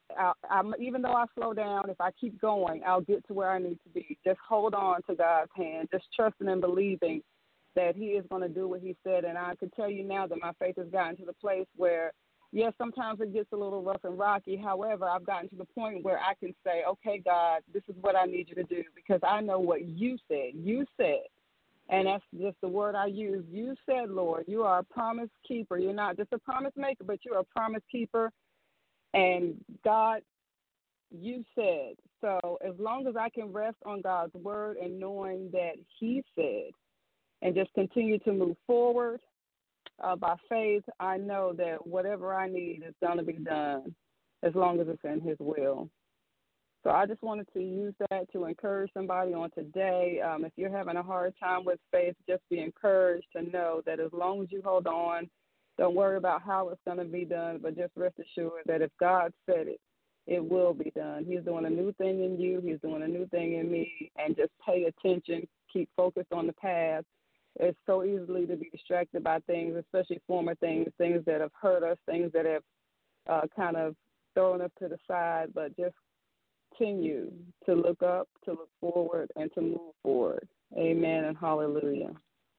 even though I slow down, if I keep going, I'll get to where I need to be. Just hold on to God's hand, just trusting and believing that he is going to do what he said. And I can tell you now that my faith has gotten to the place where, yes, sometimes it gets a little rough and rocky. However, I've gotten to the point where I can say, okay, God, this is what I need you to do, because I know what you said. You said, and that's just the word I use. You said, Lord, you are a promise keeper. You're not just a promise maker, but you're a promise keeper. And God, you said. So as long as I can rest on God's word and knowing that he said, and just continue to move forward by faith, I know that whatever I need is going to be done as long as it's in his will. So I just wanted to use that to encourage somebody on today. If you're having a hard time with faith, just be encouraged to know that as long as you hold on, don't worry about how it's going to be done, but just rest assured that if God said it, it will be done. He's doing a new thing in you. He's doing a new thing in me. And just pay attention. Keep focused on the path. It's so easily to be distracted by things, especially former things that have hurt us, things that have kind of thrown us to the side, but just continue to look up, to look forward, and to move forward. Amen and hallelujah.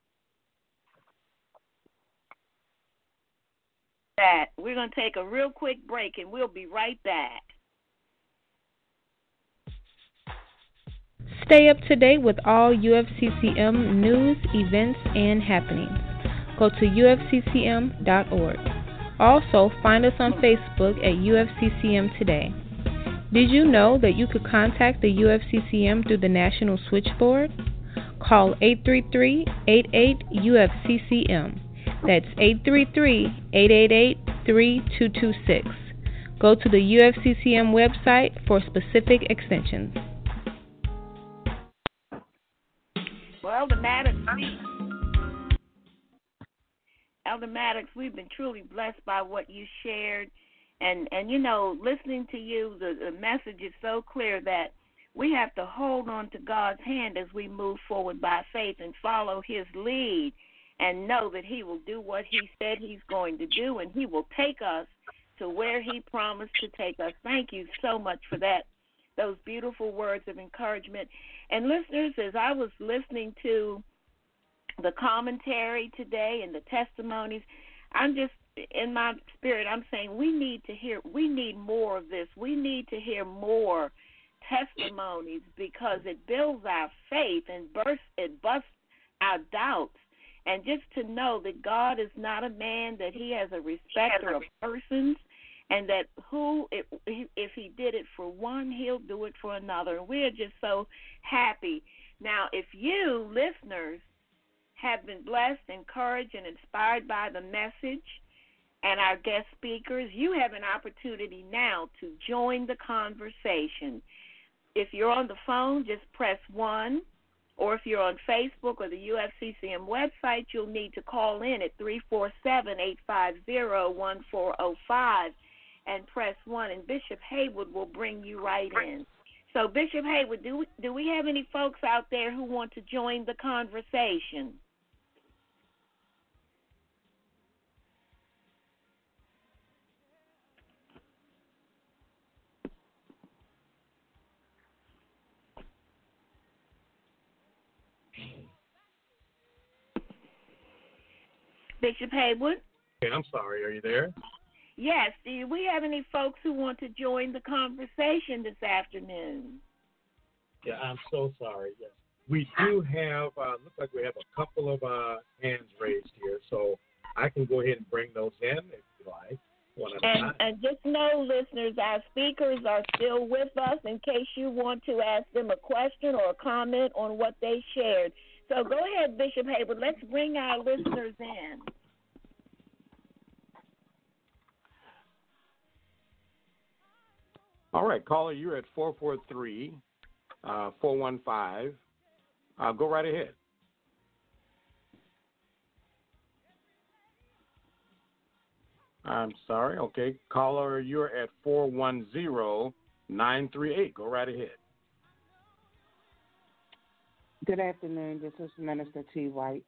We're going to take a real quick break, and we'll be right back. Stay up to date with all UFCCM news, events, and happenings. Go to ufccm.org. Also, find us on Facebook at UFCCM Today. Did you know that you could contact the UFCCM through the National Switchboard? Call 833-88-UFCCM. That's 833-888-3226. Go to the UFCCM website for specific extensions. Well, Elder Maddox, we've been truly blessed by what you shared. And you know, listening to you, the message is so clear that we have to hold on to God's hand as we move forward by faith and follow his lead and know that he will do what he said he's going to do, and he will take us to where He promised to take us. Thank you so much for that, those beautiful words of encouragement. And listeners, as I was listening to the commentary today and the testimonies, I'm just, in my spirit, I'm saying we need more of this. We need to hear more testimonies because it builds our faith and it busts our doubts. And just to know that God is not a man, that He has a respecter of persons, and that if He did it for one, He'll do it for another. And we're just so happy. Now, if you, listeners, have been blessed, encouraged, and inspired by the message and our guest speakers, you have an opportunity now to join the conversation. If you're on the phone, just press 1. Or if you're on Facebook or the UFCCM website, you'll need to call in at 347-850-1405 and press 1, and Bishop Haywood will bring you right in. So, Bishop Haywood, do we have any folks out there who want to join the conversation? Bishop Haywood? Hey, I'm sorry. Are you there? Yes. Do we have any folks who want to join the conversation this afternoon? Yeah, I'm so sorry. Yes. We do have, looks like we have a couple of hands raised here, so I can go ahead and bring those in if you like. And just know, listeners, our speakers are still with us in case you want to ask them a question or a comment on what they shared. So go ahead, Bishop Haywood. Let's bring our listeners in. All right, caller, you're at 443-415. Go right ahead. I'm sorry. Okay, caller, you're at 410-938. Go right ahead. Good afternoon. This is Minister T. White.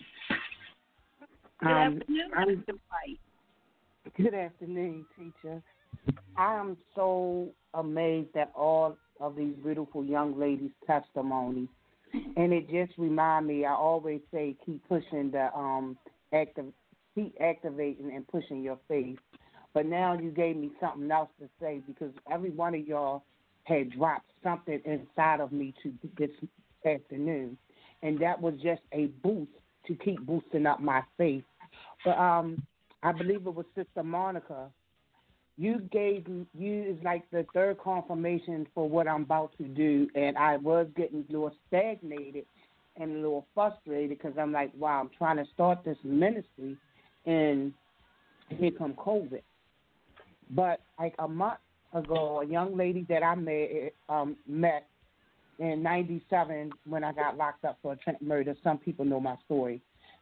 Good afternoon, Minister White. Good afternoon, teacher. I am so amazed at all of these beautiful young ladies' testimonies, and it just reminds me. I always say keep pushing the keep activating and pushing your faith. But now you gave me something else to say because every one of y'all had dropped something inside of me to this afternoon, and that was just a boost to keep boosting up my faith. But I believe it was Sister Monica. You is like the third confirmation for what I'm about to do, and I was getting a little stagnated and a little frustrated because I'm like, wow, I'm trying to start this ministry, and here come COVID. But like a month ago, a young lady that I met in 97 when I got locked up for attempted murder. Some people know my story.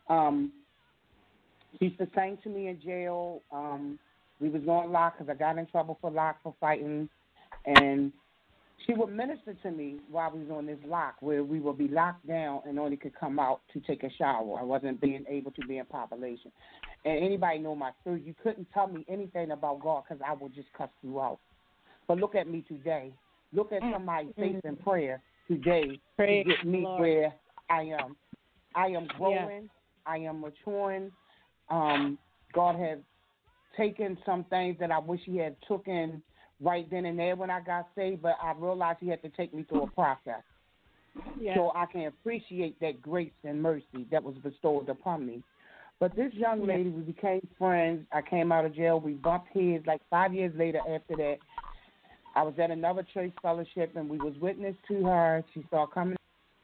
She used to sing to me in jail. We was going lock because I got in trouble for lock for fighting. And she would minister to me while we was on this lock where we would be locked down and only could come out to take a shower. I wasn't being able to be in population. And anybody know my story, you couldn't tell me anything about God because I would just cuss you out. But look at me today. Look at somebody's faith and prayer today to get me where I am. I am growing. I am maturing. God has taken some things that I wish He had taken right then and there when I got saved, but I realized He had to take me through a process so I can appreciate that grace and mercy that was bestowed upon me. But this young lady, we became friends. I came out of jail. We bumped heads. Like 5 years later after that, I was at another church fellowship, and we was witness to her. She started coming.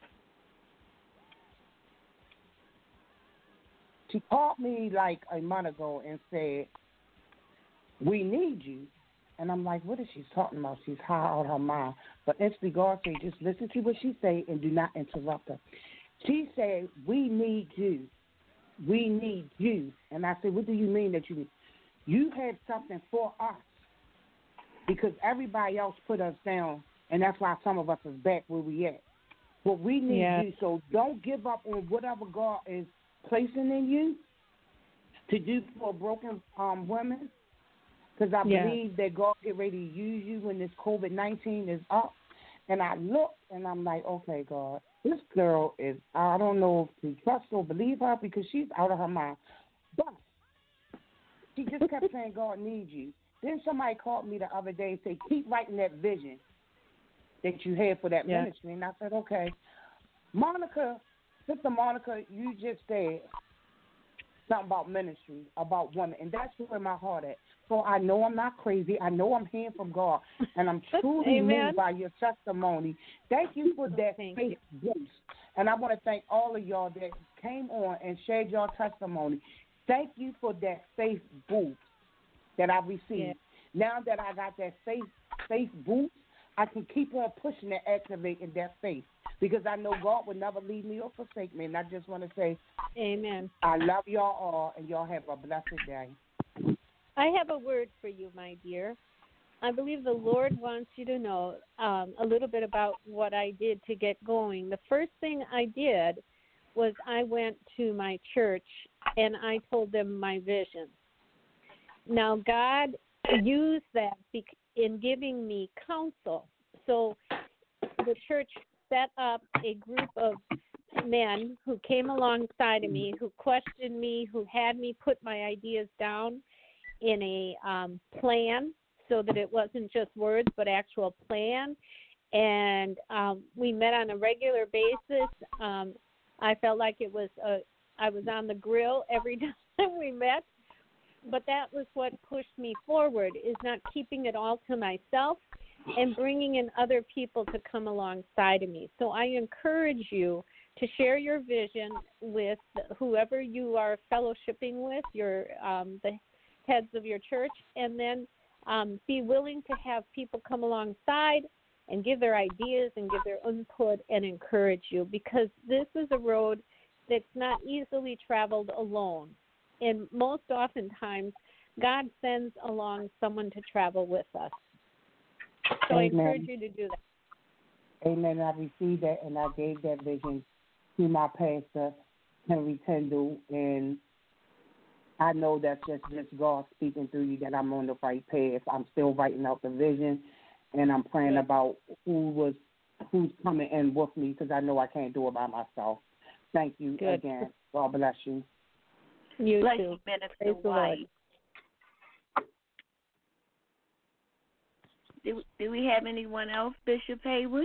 She called me like a month ago and said, "We need you." And I'm like, what is she talking about? She's high on her mind. But instantly God said, just listen to what she say and do not interrupt her. She said, "We need you. We need you." And I said, what do you mean that you need? You have something for us. Because everybody else put us down, and that's why some of us is back where we at. But we need you, so don't give up on whatever God is placing in you to do for broken women. because I believe that God get ready to use you when this COVID-19 is up. And I look, and I'm like, okay, God, this girl is, I don't know if to trust or believe her because she's out of her mind. But she just kept saying, God needs you. Then somebody called me the other day and said, keep writing that vision that you had for that ministry. And I said, okay. Sister Monica, you just said something about ministry, about women, and that's where my heart at. So I know I'm not crazy. I know I'm hearing from God, and I'm truly moved by your testimony. Thank you for that faith boost. And I want to thank all of y'all that came on and shared your testimony. Thank you for that faith boost that I received. Yeah. Now that I got that faith boost, I can keep on pushing and activating that faith because I know God will never leave me or forsake me. And I just want to say, amen. I love y'all all, and y'all have a blessed day. I have a word for you, my dear. I believe the Lord wants you to know a little bit about what I did to get going. The first thing I did was I went to my church and I told them my vision. Now, God used that in giving me counsel. So the church set up a group of men who came alongside of me, who questioned me, who had me put my ideas down in a plan so that it wasn't just words but actual plan. And we met on a regular basis. I felt like I was on the grill every time we met. But that was what pushed me forward, is not keeping it all to myself and bringing in other people to come alongside of me. So I encourage you to share your vision with whoever you are fellowshipping with, the heads of your church, and then be willing to have people come alongside and give their ideas and give their input and encourage you, because this is a road that's not easily traveled alone. And most oftentimes, God sends along someone to travel with us. So I encourage you to do that. Amen. I received that, and I gave that vision to my pastor, Henry Tyndall, and I know that's just God speaking through you that I'm on the right path. I'm still writing out the vision, and I'm praying about who's coming in with me because I know I can't do it by myself. Thank you again. God bless you. You bless too. You, Minister White. Do we have anyone else, Bishop Haywood?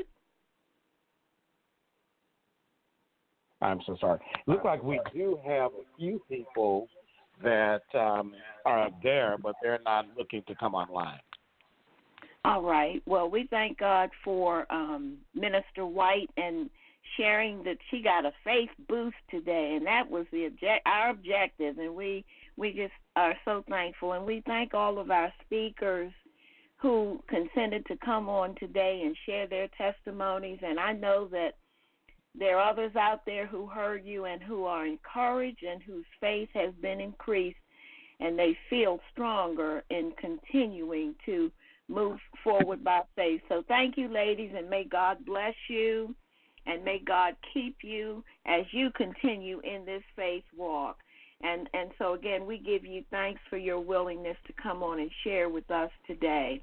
I'm so sorry. Looks like we do have a few people that are there, but they're not looking to come online. All right. Well, we thank God for Minister White and sharing that she got a faith boost today, and that was our objective, and we just are so thankful. And we thank all of our speakers who consented to come on today and share their testimonies, and I know that there are others out there who heard you and who are encouraged and whose faith has been increased, and they feel stronger in continuing to move forward by faith. So thank you, ladies, and may God bless you, and may God keep you as you continue in this faith walk. And so, again, we give you thanks for your willingness to come on and share with us today.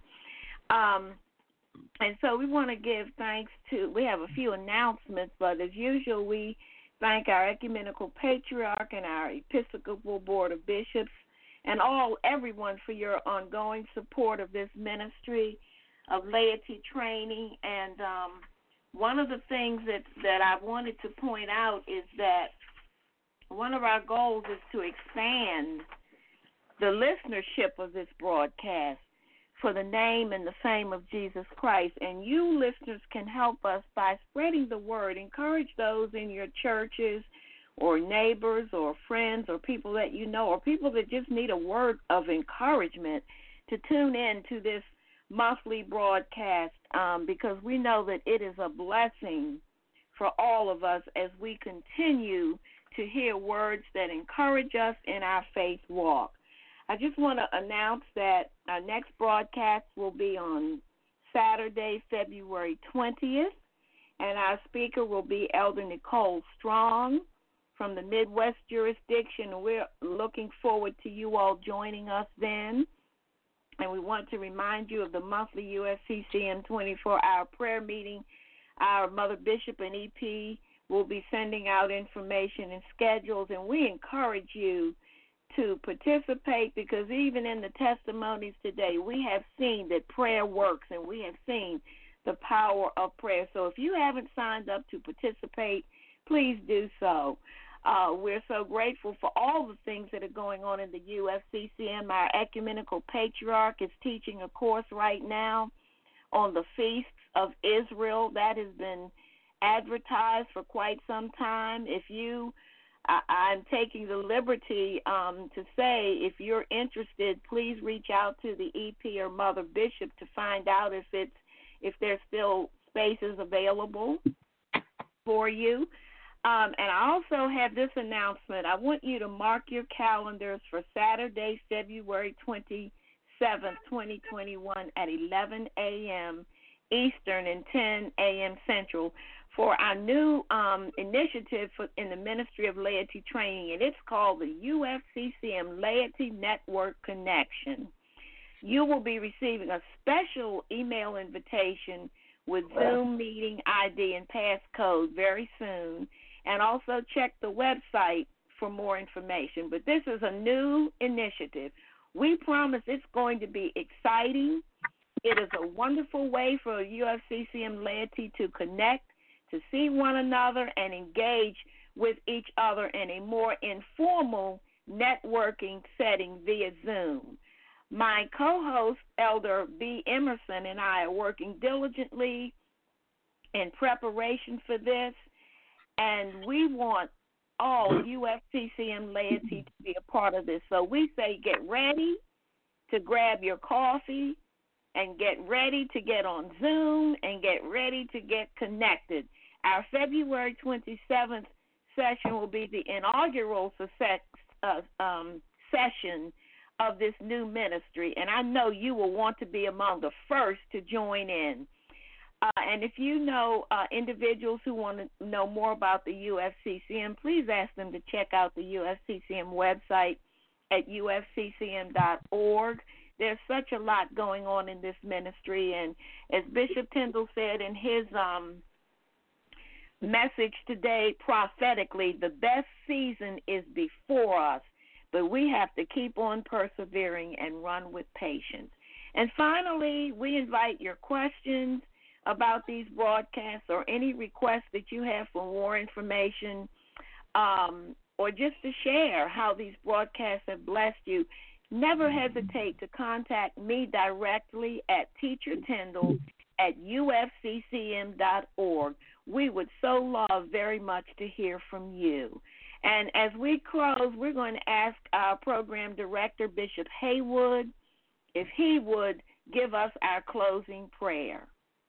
And so we want to give thanks we have a few announcements, but as usual, we thank our Ecumenical Patriarch and our Episcopal Board of Bishops and everyone for your ongoing support of this ministry of laity training. And one of the things that I wanted to point out is that one of our goals is to expand the listenership of this broadcast for the name and the fame of Jesus Christ. And you listeners can help us by spreading the word. Encourage those in your churches or neighbors or friends or people that you know or people that just need a word of encouragement to tune in to this monthly broadcast because we know that it is a blessing for all of us as we continue to hear words that encourage us in our faith walk. I just want to announce that our next broadcast will be on Saturday, February 20th, and our speaker will be Elder Nicole Strong from the Midwest jurisdiction. We're looking forward to you all joining us then. And we want to remind you of the monthly UFCCM 24-hour prayer meeting. Our Mother Bishop and EP will be sending out information and schedules, and we encourage you to participate, because even in the testimonies today, we have seen that prayer works, and we have seen the power of prayer. So if you haven't signed up to participate, please do so. We're so grateful for all the things that are going on in the UFCCM. Our ecumenical patriarch is teaching a course right now on the feasts of Israel. That has been advertised for quite some time. I'm taking the liberty to say, if you're interested, please reach out to the EP or Mother Bishop to find out if there's still spaces available for you. And I also have this announcement. I want you to mark your calendars for Saturday, February 27th, 2021 at 11 a.m. Eastern and 10 a.m. Central for our new initiative in the Ministry of Laity Training, and it's called the UFCCM Laity Network Connection. You will be receiving a special email invitation with Zoom meeting ID and passcode very soon, and also check the website for more information. But this is a new initiative. We promise it's going to be exciting. It is a wonderful way for UFCCM laity to connect, to see one another, and engage with each other in a more informal networking setting via Zoom. My co-host, Elder B. Emerson, and I are working diligently in preparation for this, and we want all UFCCM laity to be a part of this. So we say get ready to grab your coffee and get ready to get on Zoom and get ready to get connected. Our February 27th session will be the inaugural session of this new ministry, and I know you will want to be among the first to join in. And if you know individuals who want to know more about the UFCCM, please ask them to check out the UFCCM website at ufccm.org. There's such a lot going on in this ministry, and as Bishop Tyndall said in his message today prophetically, the best season is before us, but we have to keep on persevering and run with patience. And finally, we invite your questions about these broadcasts or any requests that you have for more information, or just to share how these broadcasts have blessed you. Never hesitate to contact me directly at teachertyndall@ufccm.org. We would so love very much to hear from you. And as we close, we're going to ask our program director, Bishop Haywood, if he would give us our closing prayer.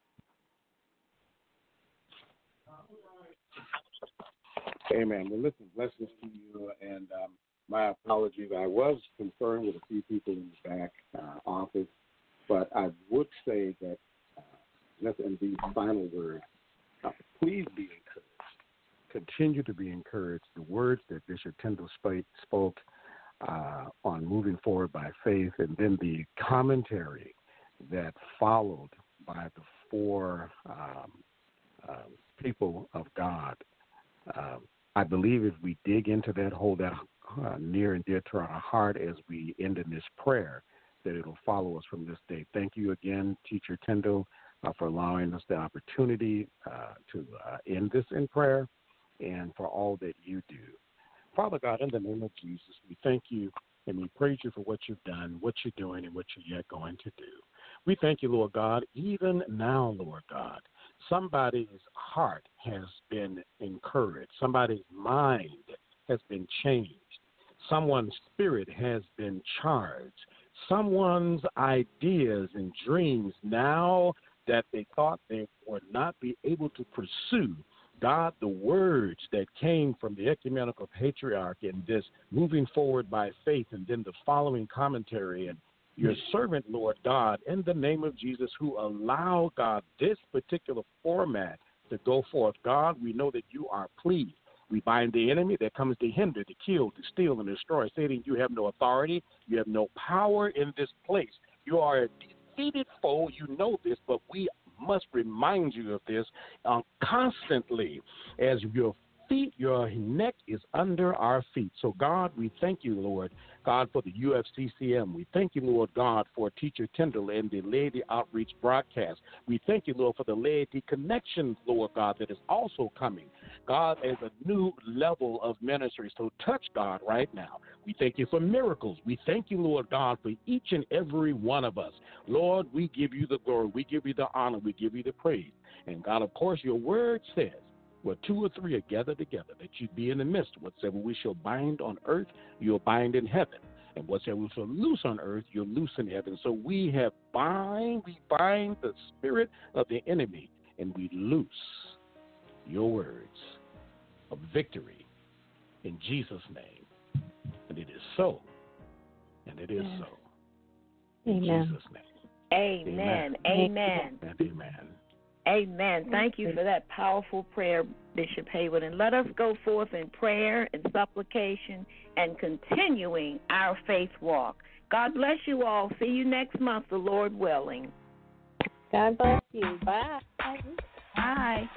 Amen. Well, listen, blessings to you, and my apologies. I was concerned with a few people in the back office, but I would say that, in these final words, please be encouraged. Continue to be encouraged. The words that Bishop Tyndall spoke on moving forward by faith, and then the commentary that followed by the four people of God. I believe if we dig into that, hold that near and dear to our heart as we end in this prayer, that it'll follow us from this day. Thank you again, Teacher Tyndall, for allowing us the opportunity to end this in prayer, and for all that you do. Father God, in the name of Jesus, we thank you and we praise you for what you've done, what you're doing, and what you're yet going to do. We thank you, Lord God, even now, Lord God, somebody's heart has been encouraged. Somebody's mind has been changed. Someone's spirit has been charged. Someone's ideas and dreams, now that they thought they would not be able to pursue, God, the words that came from the ecumenical patriarch in this moving forward by faith, and then the following commentary, and your servant, Lord God, in the name of Jesus, who allow, God, this particular format to go forth. God, we know that you are pleased. We bind the enemy that comes to hinder, to kill, to steal, and destroy. Satan, you have no authority. You have no power in this place. You are a defeated foe. You know this, but we must remind you of this constantly as your neck is under our feet. So, God, we thank you, Lord, God, for the UFCCM. We thank you, Lord God, for Teacher Tyndall and the Laity Outreach broadcast. We thank you, Lord, for the Laity Connections, Lord God, that is also coming, God, as a new level of ministry. So touch, God, right now. We thank you for miracles. We thank you, Lord God, for each and every one of us. Lord, we give you the glory. We give you the honor. We give you the praise. And, God, of course, your word says, where 2 or 3 are gathered together, that you be in the midst. Whatsoever we shall bind on earth, you'll bind in heaven. And whatsoever we shall loose on earth, you'll loose in heaven. So we bind the spirit of the enemy, and we loose your words of victory in Jesus' name. And it is so, and it is so. In Jesus' name. Amen. Amen. Amen. Amen. Thank you for that powerful prayer, Bishop Haywood. And let us go forth in prayer and supplication and continuing our faith walk. God bless you all. See you next month, the Lord willing. God bless you. Bye. Bye.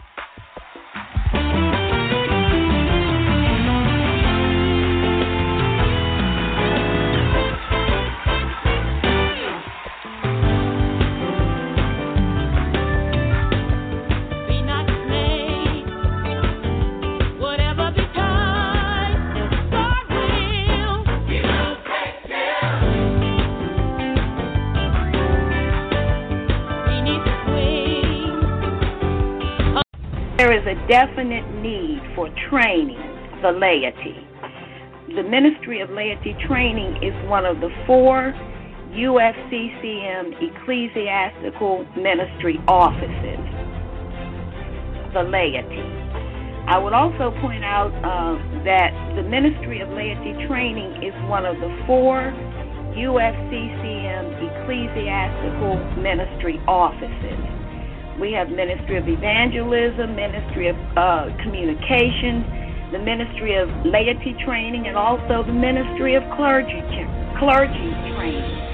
There is a definite need for training the laity. The Ministry of Laity Training is one of the 4 UFCCM ecclesiastical ministry offices, the laity. I would also point out that the Ministry of Laity Training is one of the 4 UFCCM ecclesiastical ministry offices. We have Ministry of Evangelism, Ministry of Communications, the Ministry of Laity Training, and also the Ministry of Clergy Training.